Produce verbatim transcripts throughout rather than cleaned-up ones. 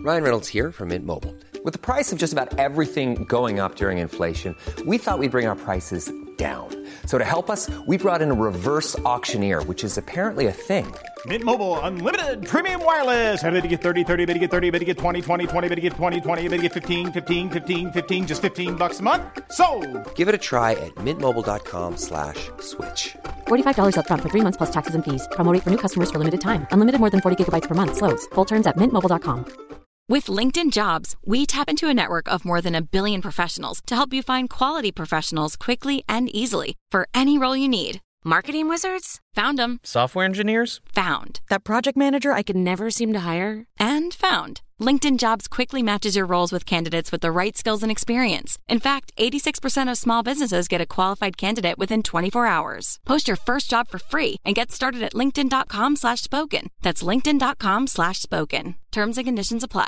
Ryan Reynolds here from Mint Mobile. With the price of just about everything going up during inflation, we thought we'd bring our prices down. So to help us, we brought in a reverse auctioneer, which is apparently a thing. Mint Mobile Unlimited Premium Wireless. How to get thirty, thirty, how to get thirty, how to get twenty, twenty, twenty, how to get twenty, twenty, how to get fifteen, fifteen, fifteen, fifteen, just fifteen bucks a month? Sold! Give it a try at mintmobile.com slash switch. forty-five dollars up front for three months plus taxes and fees. Promo rate for new customers for limited time. Unlimited more than forty gigabytes per month. Slows full terms at mint mobile dot com. With LinkedIn Jobs, we tap into a network of more than a billion professionals to help you find quality professionals quickly and easily for any role you need. Marketing wizards? Found them. Software engineers? Found. That project manager I could never seem to hire? And found. LinkedIn Jobs quickly matches your roles with candidates with the right skills and experience. In fact, eighty-six percent of small businesses get a qualified candidate within twenty-four hours. Post your first job for free and get started at linkedin.com slash spoken. That's linkedin.com slash spoken. Terms and conditions apply.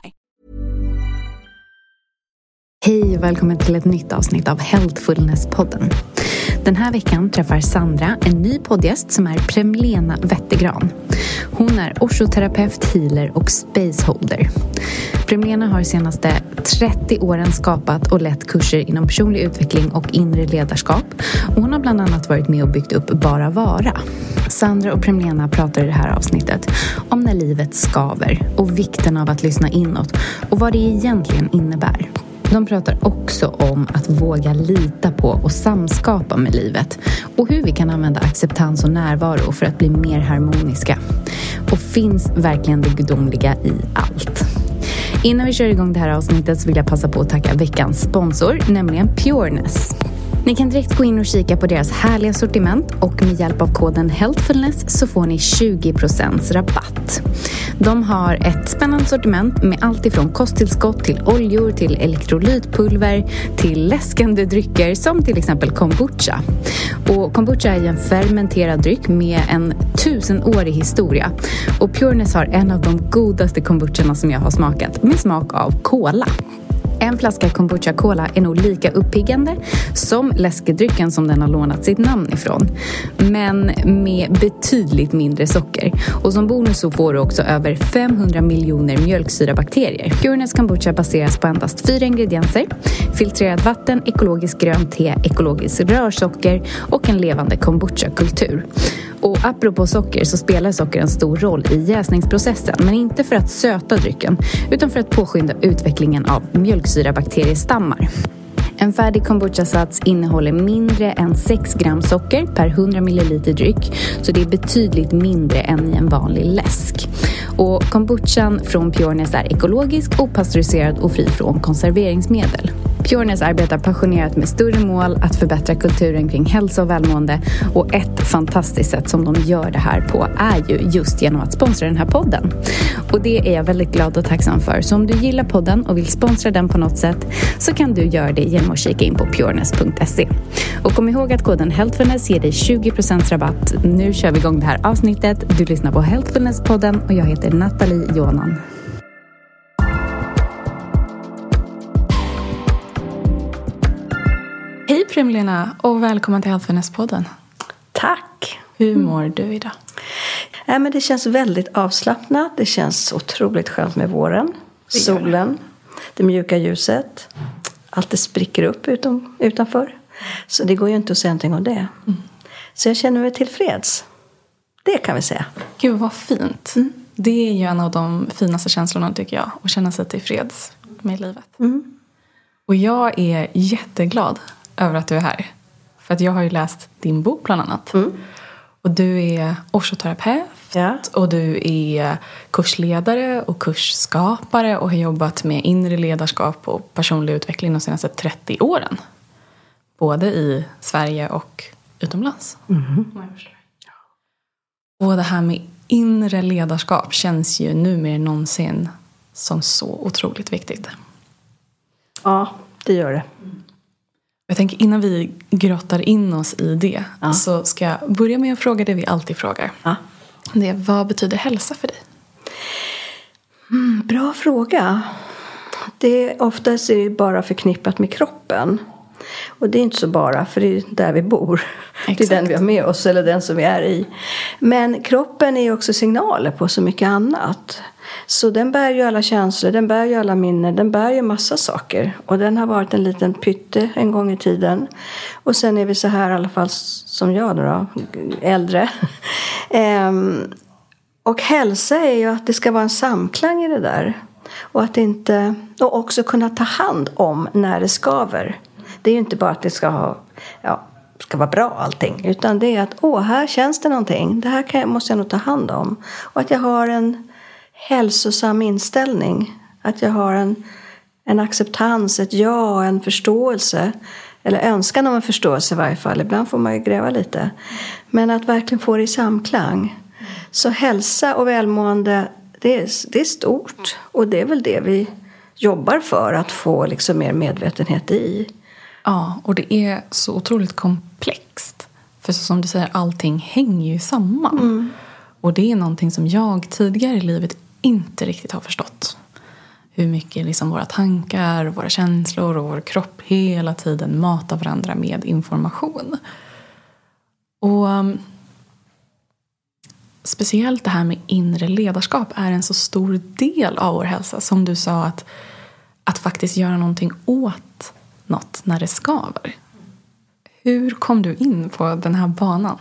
Hej och välkommen till ett nytt avsnitt av Healthfulness-podden. Den här veckan träffar Sandra en ny poddgäst som är Prem-Lena Wettergran. Hon är osteoterapeut, healer och spaceholder. Prem-Lena har de senaste trettio åren skapat och lett kurser inom personlig utveckling och inre ledarskap. Och hon har bland annat varit med och byggt upp Bara Vara. Sandra och Prem-Lena pratar i det här avsnittet om när livet skaver och vikten av att lyssna inåt och vad det egentligen innebär. De pratar också om att våga lita på och samskapa med livet och hur vi kan använda acceptans och närvaro för att bli mer harmoniska. Och finns verkligen det gudomliga i allt? Innan vi kör igång det här avsnittet så vill jag passa på att tacka veckans sponsor, nämligen Pureness. Ni kan direkt gå in och kika på deras härliga sortiment och med hjälp av koden Healthfulness så får ni tjugo procent rabatt. De har ett spännande sortiment med allt ifrån kosttillskott till oljor till elektrolytpulver till läskande drycker som till exempel kombucha. Och kombucha är en fermenterad dryck med en tusenårig historia. Och Pureness har en av de godaste kombucherna som jag har smakat med smak av cola. En flaska kombucha cola är nog lika uppiggande som läskedrycken som den har lånat sitt namn ifrån. Men med betydligt mindre socker. Och som bonus så får du också över femhundra miljoner mjölksyrabakterier. Pureness kombucha baseras på endast fyra ingredienser. Filtrerat vatten, ekologiskt grönt te, ekologiskt rörsocker och en levande kombucha-kultur. Och apropå socker så spelar socker en stor roll i jäsningsprocessen, men inte för att söta drycken utan för att påskynda utvecklingen av mjölksyrabakteriestammar. En färdig kombucha-sats innehåller mindre än sex gram socker per hundra milliliter dryck, så det är betydligt mindre än i en vanlig läsk. Och kombuchan från Pureness är ekologisk, opastöriserad och fri från konserveringsmedel. Pureness arbetar passionerat med större mål att förbättra kulturen kring hälsa och välmående, och ett fantastiskt sätt som de gör det här på är ju just genom att sponsra den här podden. Och det är jag väldigt glad och tacksam för. Så om du gillar podden och vill sponsra den på något sätt så kan du göra det genom att kika in på pureness punkt se. Och kom ihåg att koden Healthfulness ger dig tjugo procent rabatt. Nu kör vi igång det här avsnittet. Du lyssnar på Healthfulness-podden och jag heter Nathalie Jonan. Hej Prem-Lena och välkommen till Healthfulness-podden. Tack. Hur mår du idag? Ja, men det känns väldigt avslappnat. Det känns otroligt skönt med våren. Det Solen, det mjuka ljuset. Allt det spricker upp utom, utanför. Så det går ju inte att säga någonting om det. Mm. Så jag känner mig tillfreds. Det kan vi säga. Gud vad fint. Mm. Det är ju en av de finaste känslorna tycker jag. Att känna sig tillfreds med livet. Mm. Och jag är jätteglad över att du är här. För att jag har ju läst din bok bland annat. Mm. Och du är osteoterapeut. Ja. Och du är kursledare och kursskapare. Och har jobbat med inre ledarskap och personlig utveckling de senaste trettio åren. Både i Sverige och utomlands. Mm. Och det här med inre ledarskap känns ju nu mer än någonsin som så otroligt viktigt. Ja, det gör det. Jag tänker innan vi grottar in oss i det ja. så ska jag börja med att fråga det vi alltid frågar. Ja. Det är, vad betyder hälsa för dig? Mm, bra fråga. Det är oftast är det bara förknippat med kroppen. Och det är inte så bara, för det är där vi bor. Exakt. Det är den vi har med oss, eller den som vi är i. Men kroppen är också signaler på så mycket annat. Så den bär ju alla känslor, den bär ju alla minnen, den bär ju massa saker. Och den har varit en liten pytte en gång i tiden. Och sen är vi så här, i alla fall som jag då, äldre. ehm, och hälsa är ju att det ska vara en samklang i det där. Och att inte, och också kunna ta hand om när det skaver. Det är ju inte bara att det ska ha, ja, ska vara bra allting. Utan det är att, åh, här känns det någonting. Det här kan, måste jag nog ta hand om. Och att jag har en hälsosam inställning. Att jag har en, en acceptans, ett ja, en förståelse. Eller önskan om en förståelse i varje fall. Ibland får man ju gräva lite. Men att verkligen få det i samklang. Så hälsa och välmående, det är, det är stort. Och det är väl det vi jobbar för, att få liksom mer medvetenhet i. Ja, och det är så otroligt komplext. För som du säger, allting hänger ju samman. Mm. Och det är någonting som jag tidigare i livet inte riktigt har förstått. Hur mycket liksom våra tankar, våra känslor och vår kropp hela tiden matar varandra med information. Och um, speciellt det här med inre ledarskap är en så stor del av vår hälsa. Som du sa, att, att faktiskt göra någonting åt något när det skaver. Hur kom du in på den här banan?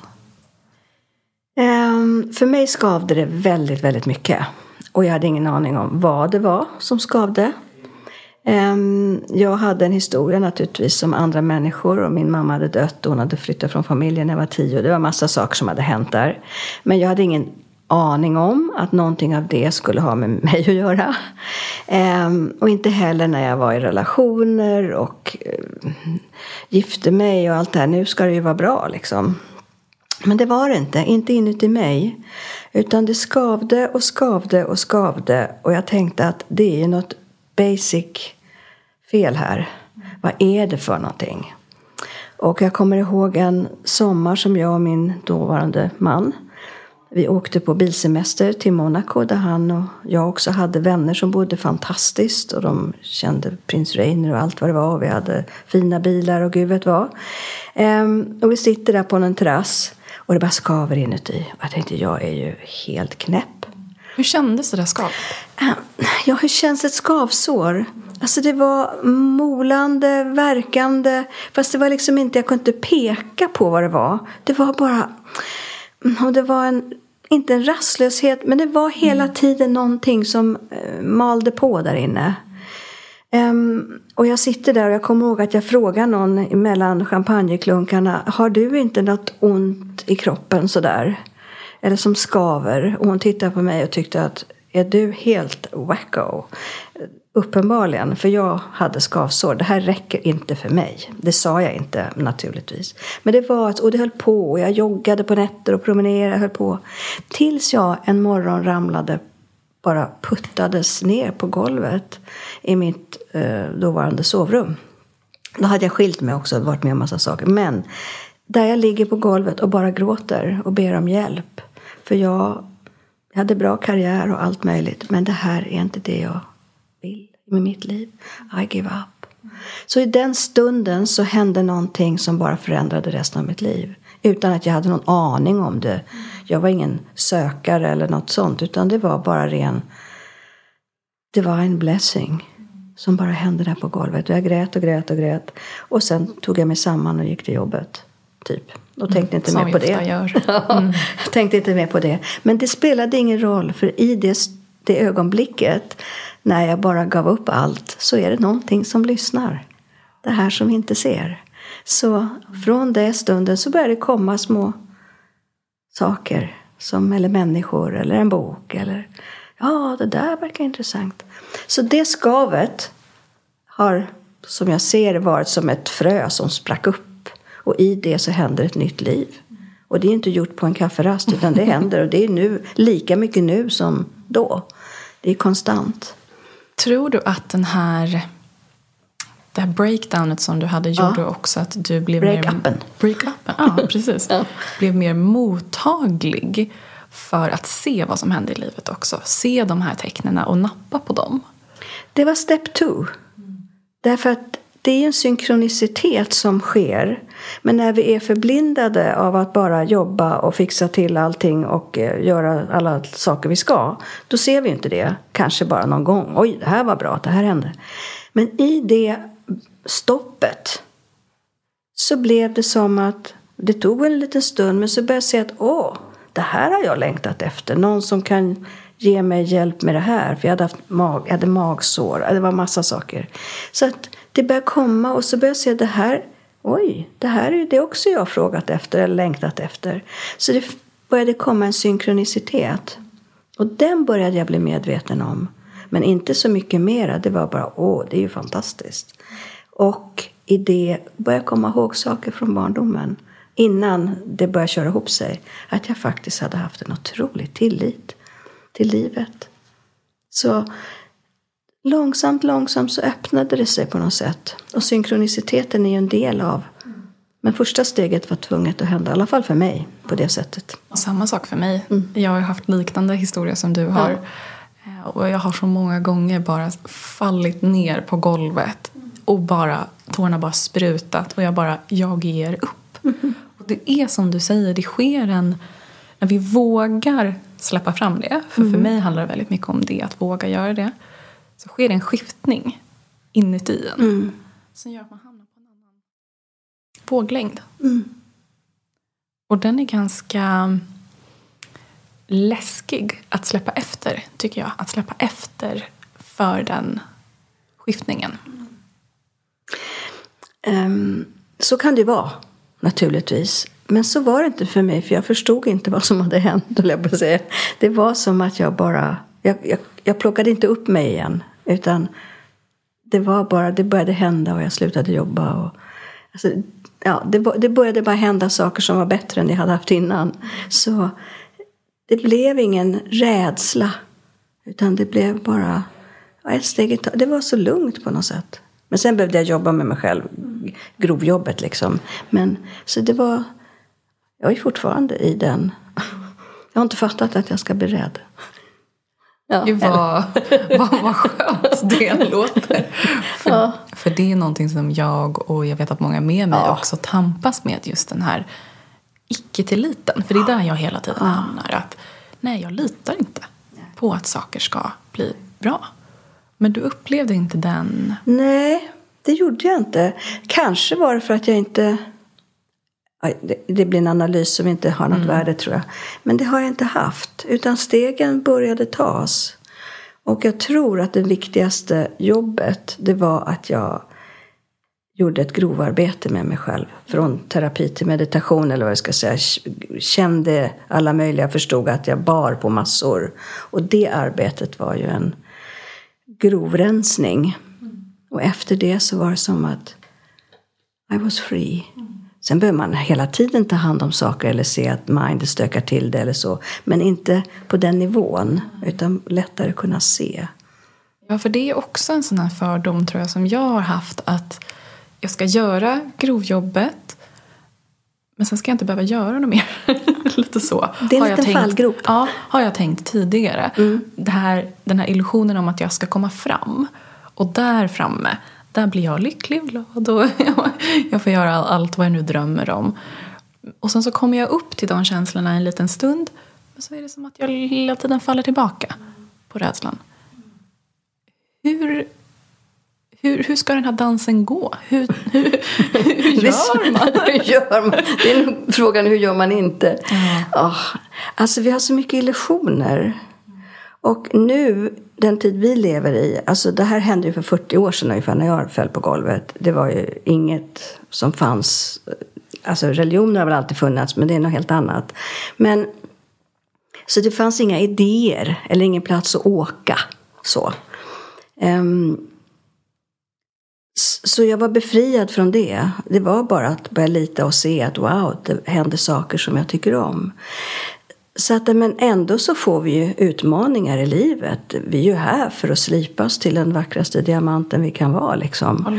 Um, för mig skavde det väldigt, väldigt mycket. Och jag hade ingen aning om vad det var som skavde. Um, jag hade en historia naturligtvis som andra människor. Och min mamma hade dött och hon hade flyttat från familjen när jag var tio. Det var massa saker som hade hänt där. Men jag hade ingen aning om att någonting av det skulle ha med mig att göra. Um, och inte heller när jag var i relationer och uh, gifte mig och allt det här. Nu ska det ju vara bra liksom. Men det var det inte, inte inuti mig. Utan det skavde och skavde och skavde. Och jag tänkte att det är något basic fel här. Vad är det för någonting? Och jag kommer ihåg en sommar som jag och min dåvarande man. Vi åkte på bilsemester till Monaco, där han och jag också hade vänner som bodde fantastiskt. Och de kände prins Reiner och allt vad det var. Och vi hade fina bilar och gud vet vad. Ehm, och vi sitter där på en terrass. Och det bara skaver inuti. Och jag tänkte, jag är ju helt knäpp. Hur kändes det där skav? Ja, hur känns ett skavsår? Alltså det var molande, verkande. Fast det var liksom inte, jag kunde inte peka på vad det var. Det var bara, och det var en, inte en rastlöshet. Men det var hela mm. tiden någonting som malde på där inne. Um, och jag sitter där och jag kommer ihåg att jag frågar någon mellan champagneklunkarna. Har du inte något ont i kroppen sådär? Eller som skaver? Och hon tittade på mig och tyckte att, är du helt wacko? Uppenbarligen, för jag hade skavsår. Det här räcker inte för mig. Det sa jag inte naturligtvis. Men det var att, och det höll på. Och jag joggade på nätter och promenerade, höll på. Tills jag en morgon ramlade, bara puttades ner på golvet i mitt eh, dåvarande sovrum. Då hade jag skilt mig också och varit med om massa saker. Men där jag ligger på golvet och bara gråter och ber om hjälp. För jag, jag hade bra karriär och allt möjligt. Men det här är inte det jag vill med mitt liv. I give up. Så i den stunden så hände någonting som bara förändrade resten av mitt liv. Utan att jag hade någon aning om det. Jag var ingen sökare eller något sånt. Utan det var bara ren divine blessing. Som bara hände där på golvet. Och jag grät och grät och grät. Och sen tog jag mig samman och gick till jobbet. Typ. Och tänkte inte mm, mer på det. Gör. Mm. Jag tänkte inte mer på det. Men det spelade ingen roll. För i det, det ögonblicket. När jag bara gav upp allt. Så är det någonting som lyssnar. Det här som vi inte ser. Så från den stunden så började det komma små saker. Som, eller människor eller en bok. Eller ja, det där verkar intressant. Så det skavet har, som jag ser, varit som ett frö som sprack upp. Och i det så händer ett nytt liv. Och det är inte gjort på en kafferast, utan det händer. Och det är nu, lika mycket nu som då. Det är konstant. Tror du att den här, det här breakdownet som du hade gjorde ja. också att du blev Break-upen. mer... Break-upen. Ja, precis. Ja. Blev mer mottaglig för att se vad som hände i livet också. Se de här tecknena och nappa på dem. Det var step two. Mm. Därför att det är en synkronicitet som sker. Men när vi är förblindade av att bara jobba och fixa till allting och göra alla saker vi ska, då ser vi inte det. Kanske bara någon gång. Oj, det här var bra, det här hände. Men i det stoppet så blev det som att det tog en liten stund, men så började jag se att åh, det här har jag längtat efter. Någon som kan ge mig hjälp med det här. För jag hade haft mag, jag hade magsår. Det var massa saker. Så att det började komma och så började jag se det här. Oj, det här är det också jag har frågat efter eller längtat efter. Så det började komma en synkronicitet. Och den började jag bli medveten om. Men inte så mycket mera. Det var bara, åh, det är ju fantastiskt. Och i det började jag komma ihåg saker från barndomen. Innan det började köra ihop sig. Att jag faktiskt hade haft en otrolig tillit till livet. Så långsamt, långsamt så öppnade det sig på något sätt. Och synkroniciteten är ju en del av. Men första steget var tvunget att hända. I alla fall för mig på det sättet. Och samma sak för mig. Mm. Jag har haft liknande historier som du har. Ja. Och jag har så många gånger bara fallit ner på golvet. Och bara, tårna bara sprutat. Och jag bara, jag ger upp. Mm. Och det är som du säger, det sker en... När vi vågar släppa fram det. För mm. för mig handlar det väldigt mycket om det. Att våga göra det. Så sker det en skiftning inuti en. Mm. Som gör att man hamnar på en annan våglängd. Mm. Och den är ganska läskig att släppa efter, tycker jag. Att släppa efter för den skiftningen. Um, så kan det vara, naturligtvis. Men så var det inte för mig, för jag förstod inte vad som hade hänt. Jag säga. Det var som att jag bara... Jag, jag, jag plockade inte upp mig igen. Utan det var bara... Det började hända och jag slutade jobba. Och, alltså, ja, det, det började bara hända saker som var bättre än jag hade haft innan. Så det blev ingen rädsla. Utan det blev bara... Ja, ett steg, det var så lugnt på något sätt. Men sen behövde jag jobba med mig själv. Grovjobbet liksom. Men så det var... Jag är fortfarande i den. Jag har inte fattat att jag ska bli rädd. Ja, Gud, vad, vad, vad skönt det låter. För, ja. för det är någonting som jag och jag vet att många med mig ja. också tampas med. Just den här icke-tilliten. För det är där jag hela tiden ja. hamnar. Att nej, jag litar inte på att saker ska bli bra. Men du upplevde inte den? Nej, det gjorde jag inte. Kanske var det för att jag inte... Det blir en analys som inte har något mm. värde, tror jag. Men det har jag inte haft. Utan stegen började tas. Och jag tror att det viktigaste jobbet, det var att jag gjorde ett grovarbete med mig själv. Från terapi till meditation, eller vad jag ska säga. Kände alla möjliga, förstod att jag bar på massor. Och det arbetet var ju en grovrensning. Mm. Och efter det så var det som att I was free. Mm. Sen behöver man hela tiden ta hand om saker eller se att mind stökar till det eller så. Men inte på den nivån, utan lättare kunna se. Ja, för det är också en sån här fördom, tror jag, som jag har haft. Att jag ska göra grovjobbet, men sen ska jag inte behöva göra något mer. Lite så. Det är en liten liten fallgrop. Ja, har jag tänkt tidigare. Mm. Det här, den här illusionen om att jag ska komma fram. Och där framme... Där blir jag lycklig och glad och jag får göra allt vad jag nu drömmer om. Och sen så kommer jag upp till de känslorna en liten stund. Och så är det som att jag hela tiden faller tillbaka på rädslan. Hur, hur, hur ska den här dansen gå? Hur, hur, hur gör man? hur gör man? Det är nog frågan, hur gör man inte? Mm. Oh, alltså vi har så mycket illusioner. Och nu, den tid vi lever i, alltså det här hände ju för fyrtio år sedan ungefär när jag föll på golvet. Det var ju inget som fanns, alltså religioner har väl alltid funnits, men det är något helt annat. Men, så det fanns inga idéer eller ingen plats att åka, så. Um, så jag var befriad från det. Det var bara att börja lita och se att wow, det händer saker som jag tycker om. Så att, men ändå så får vi ju utmaningar i livet. Vi är ju här för att slipa oss till den vackraste diamanten vi kan vara. Liksom.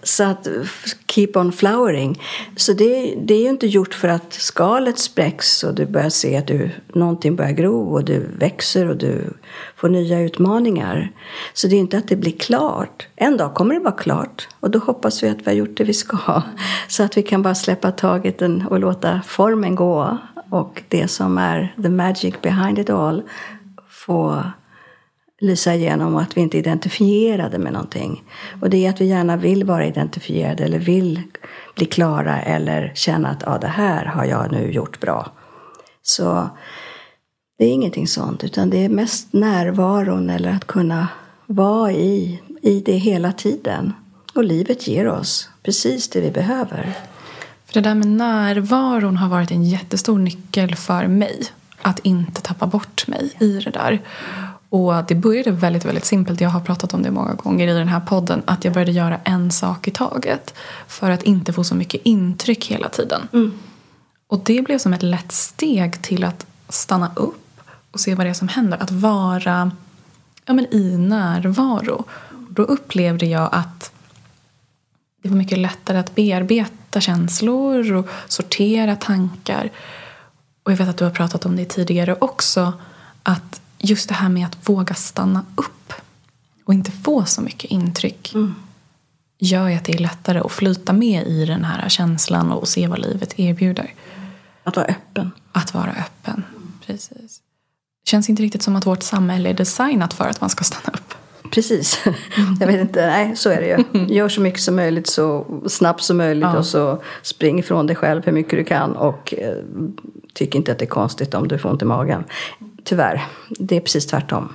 Så att keep on flowering. Så det, det är ju inte gjort för att skalet spräcks och du börjar se att du, någonting börjar gro och du växer och du får nya utmaningar. Så det är inte att det blir klart. En dag kommer det vara klart och då hoppas vi att vi har gjort det vi ska. Så att vi kan bara släppa taget och låta formen gå och det som är the magic behind it all få lysa igenom och att vi inte är identifierade med någonting. Och det är att vi gärna vill vara identifierade eller vill bli klara eller känna att ja, det här har jag nu gjort bra. Så det är ingenting sånt utan det är mest närvaron eller att kunna vara i, i det hela tiden. Och livet ger oss precis det vi behöver. För det där med närvaron har varit en jättestor nyckel för mig. Att inte tappa bort mig i det där. Och det började väldigt, väldigt simpelt. Jag har pratat om det många gånger i den här podden. Att jag började göra en sak i taget. För att inte få så mycket intryck hela tiden. Mm. Och det blev som ett lätt steg till att stanna upp. Och se vad det är som händer. Att vara ja, men i närvaro. Då upplevde jag att det var mycket lättare att bearbeta känslor. Och sortera tankar. Och jag vet att du har pratat om det tidigare också. Att just det här med att våga stanna upp och inte få så mycket intryck mm. gör ju att det är lättare att flyta med i den här känslan och se vad livet erbjuder. Att vara öppen. Att vara öppen, precis. Det känns inte riktigt som att vårt samhälle är designat för att man ska stanna upp. Precis. Jag vet inte, nej så är det ju. Gör så mycket som möjligt så snabbt som möjligt ja. Och så spring ifrån dig själv hur mycket du kan och eh, tyck inte att det är konstigt om du får ont i magen. Tyvärr, det är precis tvärtom.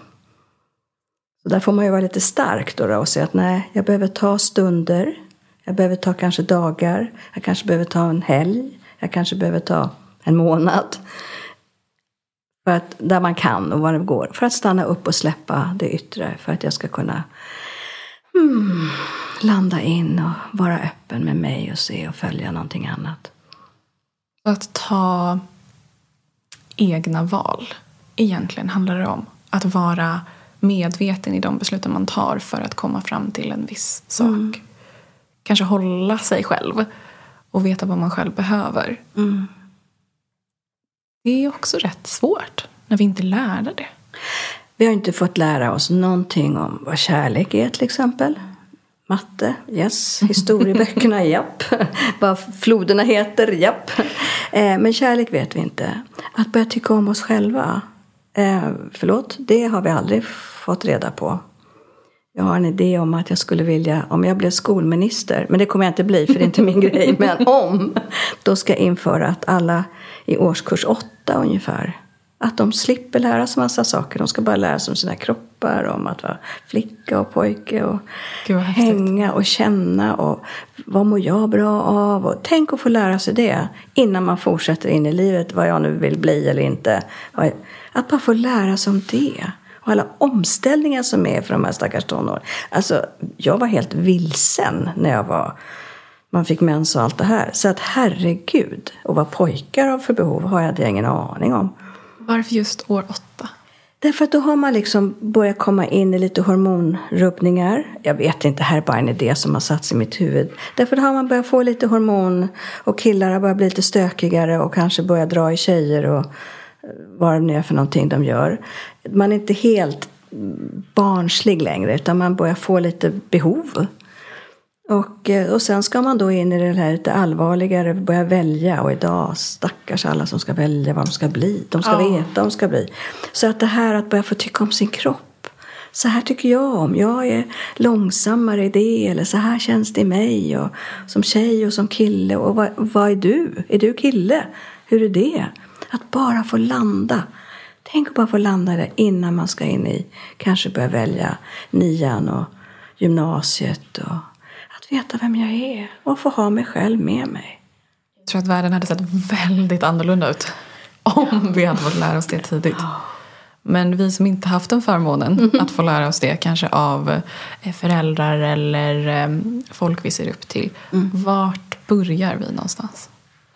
Så där får man ju vara lite stark då, då och säga att nej, jag behöver ta stunder. Jag behöver ta kanske dagar. Jag kanske behöver ta en helg. Jag kanske behöver ta en månad. För att, där man kan och var det går. För att stanna upp och släppa det yttre. För att jag ska kunna hmm, landa in och vara öppen med mig och se och följa någonting annat. Att ta egna val. Egentligen handlar det om att vara medveten i de besluten man tar för att komma fram till en viss sak. Mm. Kanske hålla sig själv och veta vad man själv behöver. Mm. Det är också rätt svårt när vi inte lärde det. Vi har inte fått lära oss någonting om vad kärlek är till exempel. Matte, yes. Historieböckerna, japp. Vad floderna heter, japp. Eh, men kärlek vet vi inte. Att börja tycka om oss själva. Eh, förlåt, det har vi aldrig fått reda på. Jag har en idé om att jag skulle vilja, om jag blev skolminister, men det kommer jag inte bli för det är inte min grej, men om, då ska jag införa att alla i årskurs åtta ungefär, att de slipper lära sig massa saker. De ska bara lära sig om sina kroppar, om att vara flicka och pojke och hänga och känna och vad mår jag bra av. Och tänk att få lära sig det innan man fortsätter in i livet, vad jag nu vill bli eller inte. Att bara få lära sig om det. Och alla omställningar som är för de här stackars tonår. Alltså, jag var helt vilsen när jag var... Man fick mens och allt det här. Så att herregud, och vad pojkar har för behov har jag ingen aning om. Varför just år åtta? Därför att då har man liksom börjat komma in i lite hormonrubbningar. Jag vet inte, här är bara en idé som har satts i mitt huvud. Därför då har man börjat få lite hormon. Och killar har börjat bli lite stökigare och kanske börjat dra i tjejer och vad det nu är för någonting de gör. Man är inte helt barnslig längre utan man börjar få lite behov. Och, och sen ska man då in i det här lite allvarligare, börja välja. Och idag stackars alla som ska välja vad de ska bli. De ska oh. veta vad de ska bli. Så att det här att börja få tycka om sin kropp. Så här tycker jag om. Jag är långsammare i det. Eller så här känns det i mig. Och som tjej och som kille. Och vad, vad är du? Är du kille? Hur är det? Att bara få landa. Tänk att bara få landa där innan man ska in i. Kanske börja välja nian och gymnasiet och... Att veta vem jag är och få ha mig själv med mig. Jag tror att världen hade sett väldigt annorlunda ut om vi hade fått lära oss det tidigt. Men vi som inte haft den förmånen mm-hmm. att få lära oss det kanske av föräldrar eller folk vi ser upp till. Mm. Vart börjar vi någonstans?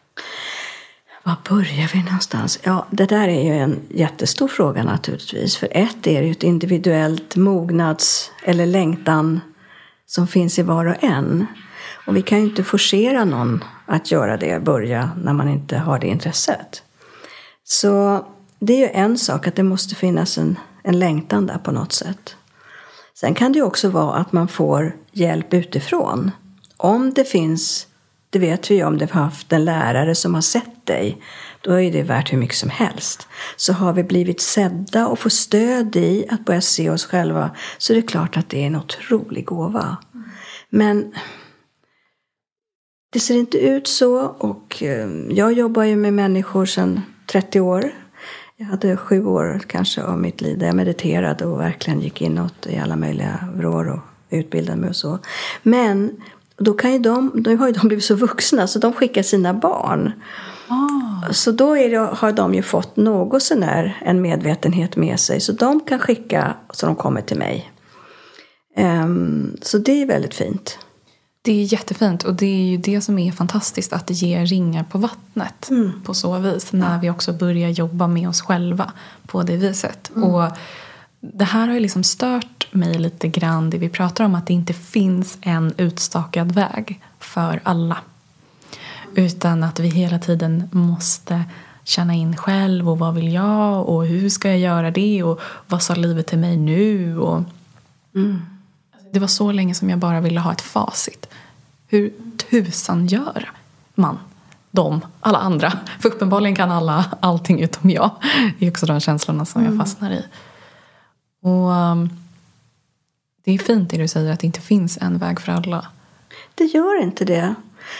Var börjar vi någonstans? Ja, det där är ju en jättestor fråga naturligtvis. För ett är ju ett individuellt mognads- eller längtan som finns i var och en. Och vi kan ju inte forcera någon att göra det, börja när man inte har det intresset. Så det är ju en sak att det måste finnas en, en längtan där på något sätt. Sen kan det ju också vara att man får hjälp utifrån. Om det finns, det vet vi ju, om det har haft en lärare som har sett dig, då är det värt hur mycket som helst. Så har vi blivit sedda och får stöd i att börja se oss själva, så är det klart att det är en otrolig gåva. Men det ser inte ut så, och jag jobbar ju med människor sedan trettio år. Jag hade sju år kanske av mitt liv där jag mediterade och verkligen gick inåt i alla möjliga vrår och utbildade mig och så. Men då, kan ju de, då har ju de blivit så vuxna så de skickar sina barn. Oh. Så då är det, har de ju fått något sån här en medvetenhet med sig. Så de kan skicka så de kommer till mig. Um, så det är väldigt fint. Det är jättefint, och det är ju det som är fantastiskt, att det ger ringar på vattnet mm. på så vis, när vi också börjar jobba med oss själva på det viset. Mm. Och det här har ju liksom stört mig lite grann, det vi pratar om, att det inte finns en utstakad väg för alla. Utan att vi hela tiden måste känna in själv, och vad vill jag, och hur ska jag göra det, och vad sa livet till mig nu, och mm. det var så länge som jag bara ville ha ett facit. Hur tusan gör man? De, alla andra. För uppenbarligen kan alla allting utom jag. Det är också de känslorna som jag fastnar i. Och um, det är fint det du säger, att det inte finns en väg för alla. Det gör inte det.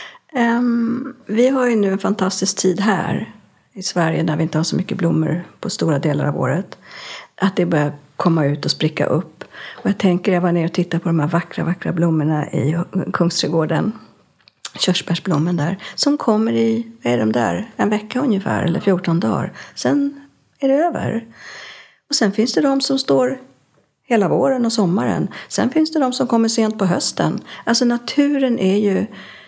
Um, vi har ju nu en fantastisk tid här i Sverige, där vi inte har så mycket blommor på stora delar av året. Att det börjar komma ut och spricka upp. Och jag tänker, jag var ner och tittade på de här vackra, vackra blommorna i Kungsträdgården. Körsbärsblommen där. Som kommer i, vad är de där? En vecka ungefär, eller fjorton dagar. Sen är det över. Och sen finns det de som står hela våren och sommaren. Sen finns det de som kommer sent på hösten. Alltså naturen är ju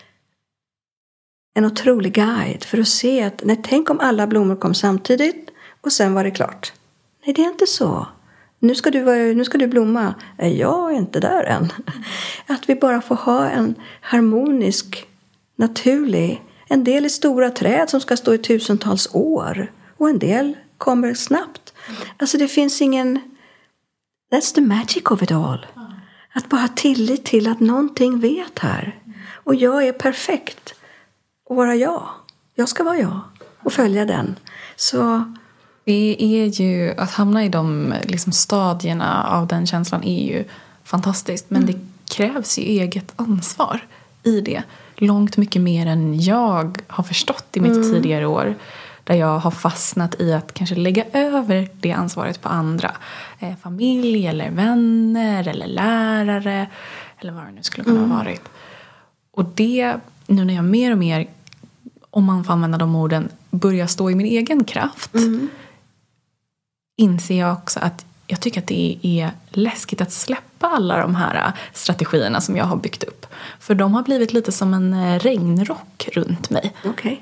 en otrolig guide för att se att, nej, tänk om alla blommor kom samtidigt och sen var det klart. Nej, det är inte så. Nu ska du, nu ska du blomma. Jag är inte där än. Att vi bara får ha en harmonisk, naturlig. En del är stora träd som ska stå i tusentals år. Och en del kommer snabbt. Alltså det finns ingen... That's the magic of it all. Att bara ha tillit till att någonting vet här. Och jag är perfekt. Och vara jag. Jag ska vara jag. Och följa den. Så... Det är ju, att hamna i de liksom stadierna av den känslan är ju fantastiskt. Men mm. det krävs ju eget ansvar i det. Långt mycket mer än jag har förstått i mitt mm. tidigare år. Där jag har fastnat i att kanske lägga över det ansvaret på andra. Eh, familj eller vänner eller lärare. Eller vad det nu skulle kunna mm. ha varit. Och det, nu när jag mer och mer, om man får använda de orden, börjar stå i min egen kraft. Mm. Inser jag också att jag tycker att det är läskigt att släppa alla de här strategierna som jag har byggt upp. För de har blivit lite som en regnrock runt mig. Okay.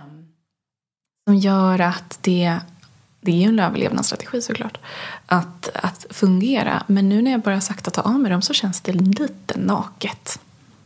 Som gör att det, det är ju en överlevnadsstrategi såklart, att, att fungera. Men nu när jag börjar sakta ta av med dem så känns det lite naket.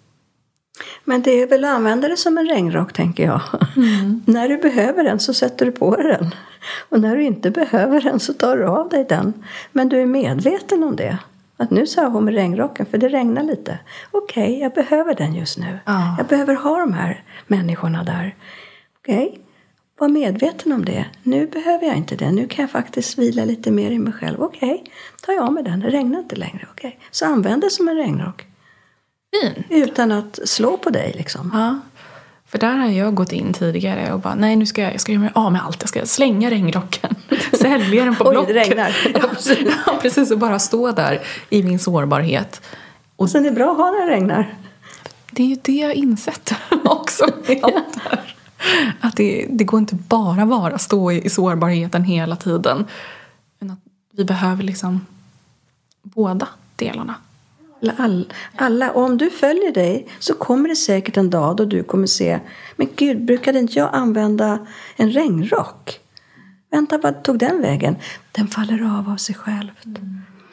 Men det är väl att använda det som en regnrock, tänker jag. Mm. När du behöver den så sätter du på den. Och när du inte behöver den så tar du av dig den. Men du är medveten om det. Att nu sa jag med regnrocken, för det regnar lite. Okej, okay, jag behöver den just nu. Ah. Jag behöver ha de här människorna där. Okej, okay. Var medveten om det. Nu behöver jag inte det. Nu kan jag faktiskt vila lite mer i mig själv. Okej, okay. Tar jag av med den. Det regnar inte längre. Okej, okay. Så använd det som en regnrock. Fint. Utan att slå på dig liksom. Ja, för där har jag gått in tidigare och bara, nej nu ska jag, jag ska göra mig av med allt. Jag ska slänga regnrocken, sälja den på Blocket. Oj, det regnar. Ja, precis. Ja, precis, och bara stå där i min sårbarhet. Och sen är det bra att ha när det regnar. Det är ju det jag insett också. Ja. Att det, det går inte bara vara stå i, i sårbarheten hela tiden. Men att vi behöver liksom båda delarna. Alla, alla, och om du följer dig så kommer det säkert en dag då du kommer se, men gud, brukade inte jag använda en regnrock? Vänta, vad tog den vägen? Den faller av av sig själv. Mm.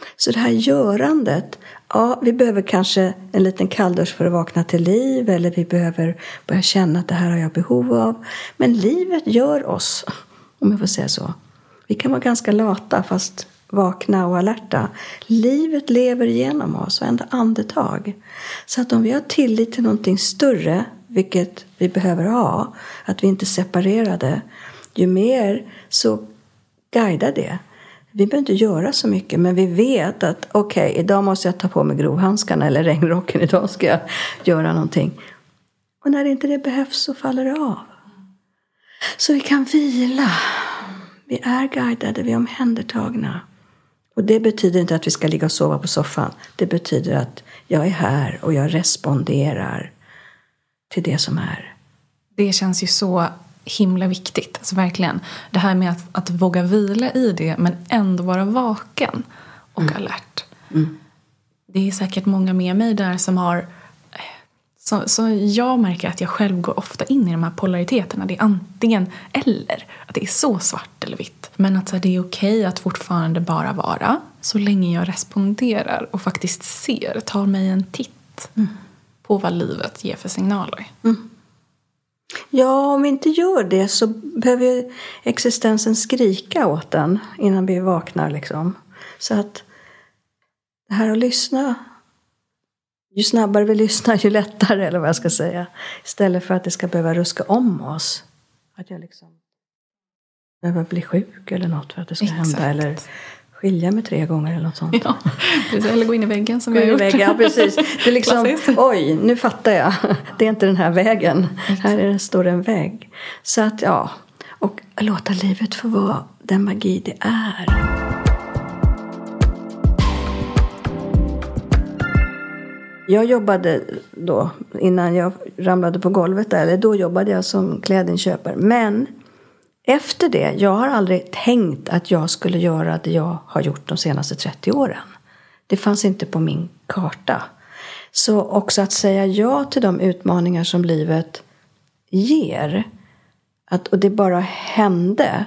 Så det här görandet, ja, vi behöver kanske en liten kalldusch för att vakna till liv, eller vi behöver börja känna att det här har jag behov av. Men livet gör oss, om jag får säga så. Vi kan vara ganska lata fast vakna och alerta. Livet lever genom oss, varenda andetag. Så att om vi har tillit till någonting större, vilket vi behöver ha, att vi inte är separerade, ju mer så guidar det. Vi behöver inte göra så mycket, men vi vet att okej, okay, idag måste jag ta på mig grovhandskarna eller regnrocken, idag ska jag göra någonting. Och när inte det behövs så faller det av. Så vi kan vila. Vi är guidade, vi är omhändertagna. Och det betyder inte att vi ska ligga och sova på soffan. Det betyder att jag är här och jag responderar till det som är. Det känns ju så himla viktigt, alltså verkligen. Det här med att, att våga vila i det, men ändå vara vaken och mm. alert. Mm. Det är säkert många med mig där som har... Så, så jag märker att jag själv går ofta in i de här polariteterna. Det är antingen eller. Att det är så svart eller vitt. Men att så här, det är okej att fortfarande bara vara. Så länge jag responderar och faktiskt ser. Tar mig en titt mm. på vad livet ger för signaler. Mm. Ja, om vi inte gör det så behöver existensen skrika åt den innan vi vaknar. Liksom. Så att det här att lyssna... Ju snabbare vi lyssnar, ju lättare, eller vad jag ska säga. Istället för att det ska behöva ruska om oss. Att jag liksom behöver bli sjuk eller något för att det ska Exakt. hända. Eller skilja mig tre gånger eller något sånt. Ja, precis. Eller gå in i väggen som vi har gjort. Väggen, ja, precis. Det är liksom, oj, nu fattar jag. Det är inte den här vägen. Exakt. Här är det, står en vägg. Så att, ja. Och låta livet få vara den magi det är. Jag jobbade då, innan jag ramlade på golvet där, eller då jobbade jag som klädinköpare. Men efter det, jag har aldrig tänkt att jag skulle göra det jag har gjort de senaste trettio åren. Det fanns inte på min karta. Så också att säga ja till de utmaningar som livet ger. Att, och det bara hände.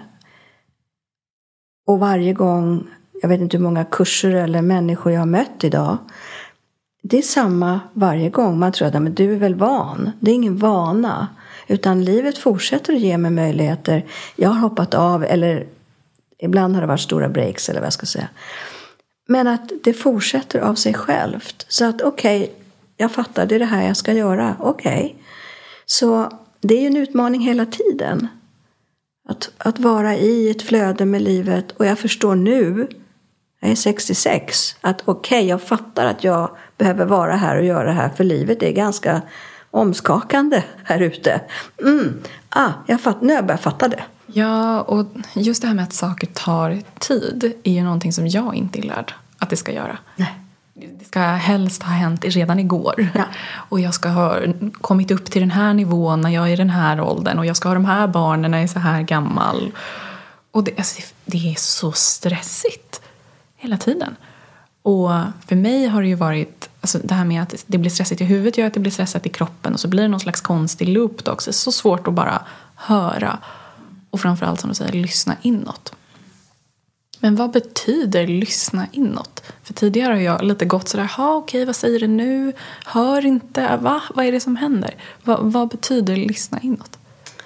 Och varje gång, jag vet inte hur många kurser eller människor jag har mött idag. Det är samma varje gång. Man tror att men du är väl van. Det är ingen vana. Utan livet fortsätter att ge mig möjligheter. Jag har hoppat av. Eller ibland har det varit stora breaks. Eller vad jag ska säga. Men att det fortsätter av sig självt. Så att okej. Okay, jag fattar. Det är det här jag ska göra. Okej. Okay. Så det är ju en utmaning hela tiden. Att, att vara i ett flöde med livet. Och jag förstår nu. Jag är sextiosex. Att okej, okay, jag fattar att jag behöver vara här och göra det här. För livet är ganska omskakande här ute. Mm. Ah, jag fatt, nu har jag börjat fatta det. Ja, och just det här med att saker tar tid är ju någonting som jag inte är lärd att det ska göra. Nej. Det ska helst ha hänt redan igår. Ja. Och jag ska ha kommit upp till den här nivån när jag är i den här åldern. Och jag ska ha de här barnen när jag är så här gammal. Och det, alltså, det är så stressigt hela tiden. Och för mig har det ju varit, alltså det här med att det blir stressigt i huvudet gör att det blir stressigt i kroppen. Och så blir det någon slags konstig loop då också. Det är så svårt att bara höra. Och framförallt som du säger, lyssna inåt. Men vad betyder lyssna inåt? För tidigare har jag lite gått sådär, ha okej, vad säger du nu? Hör inte, va? Vad är det som händer? Va, vad betyder lyssna inåt?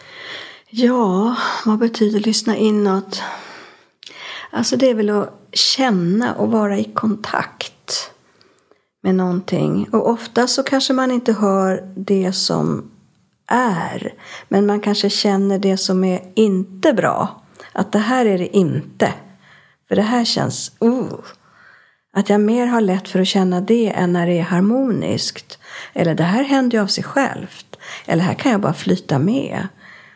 Ja, vad betyder lyssna inåt? Alltså det är väl att känna och vara i kontakt med någonting. Och ofta så kanske man inte hör det som är. Men man kanske känner det som är inte bra. Att det här är det inte. För det här känns, uh, att jag mer har lätt för att känna det än när det är harmoniskt. Eller det här händer ju av sig självt. Eller här kan jag bara flyta med.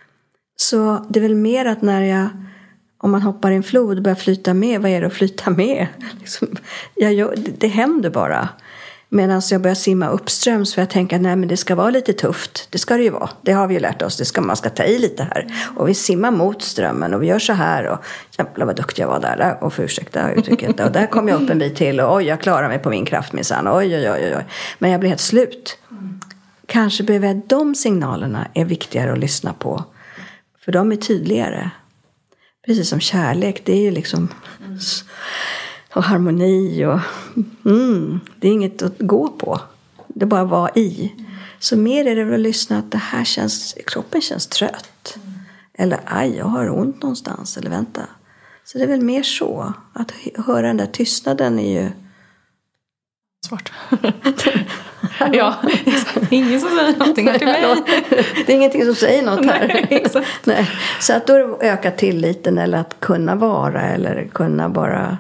Så det är väl mer att när jag, om man hoppar i en flod och börjar flyta med, vad är det att flyta med? Liksom, jag, det, det händer bara. Medan jag börjar simma uppströms för jag tänker att nej, men det ska vara lite tufft. Det ska det ju vara. Det har vi ju lärt oss. Det ska, man ska ta i lite här. Och vi simmar mot strömmen och vi gör så här. Och jävlar vad duktig jag var där. Och för ursäkta uttrycket. Och där kom jag upp en bit till. Och oj, jag klarar mig på min kraft minsann. Oj, oj, oj, oj. Men jag blir helt slut. Kanske behöver jag de signalerna är viktigare att lyssna på. För de är tydligare. Precis som kärlek. Det är ju liksom... och harmoni. Och, mm, det är inget att gå på. Det bara vara i. Så mer är det väl att lyssna att det här känns, kroppen känns trött. Mm. Eller aj, jag har ont någonstans. Eller vänta. Så det är väl mer så. Att höra den där tystnaden är ju... Svårt. Ja, ingen som säger någonting här till mig. Det är ingenting som säger något här. Nej, exakt. Nej. Så att då öka tilliten eller att kunna vara eller kunna bara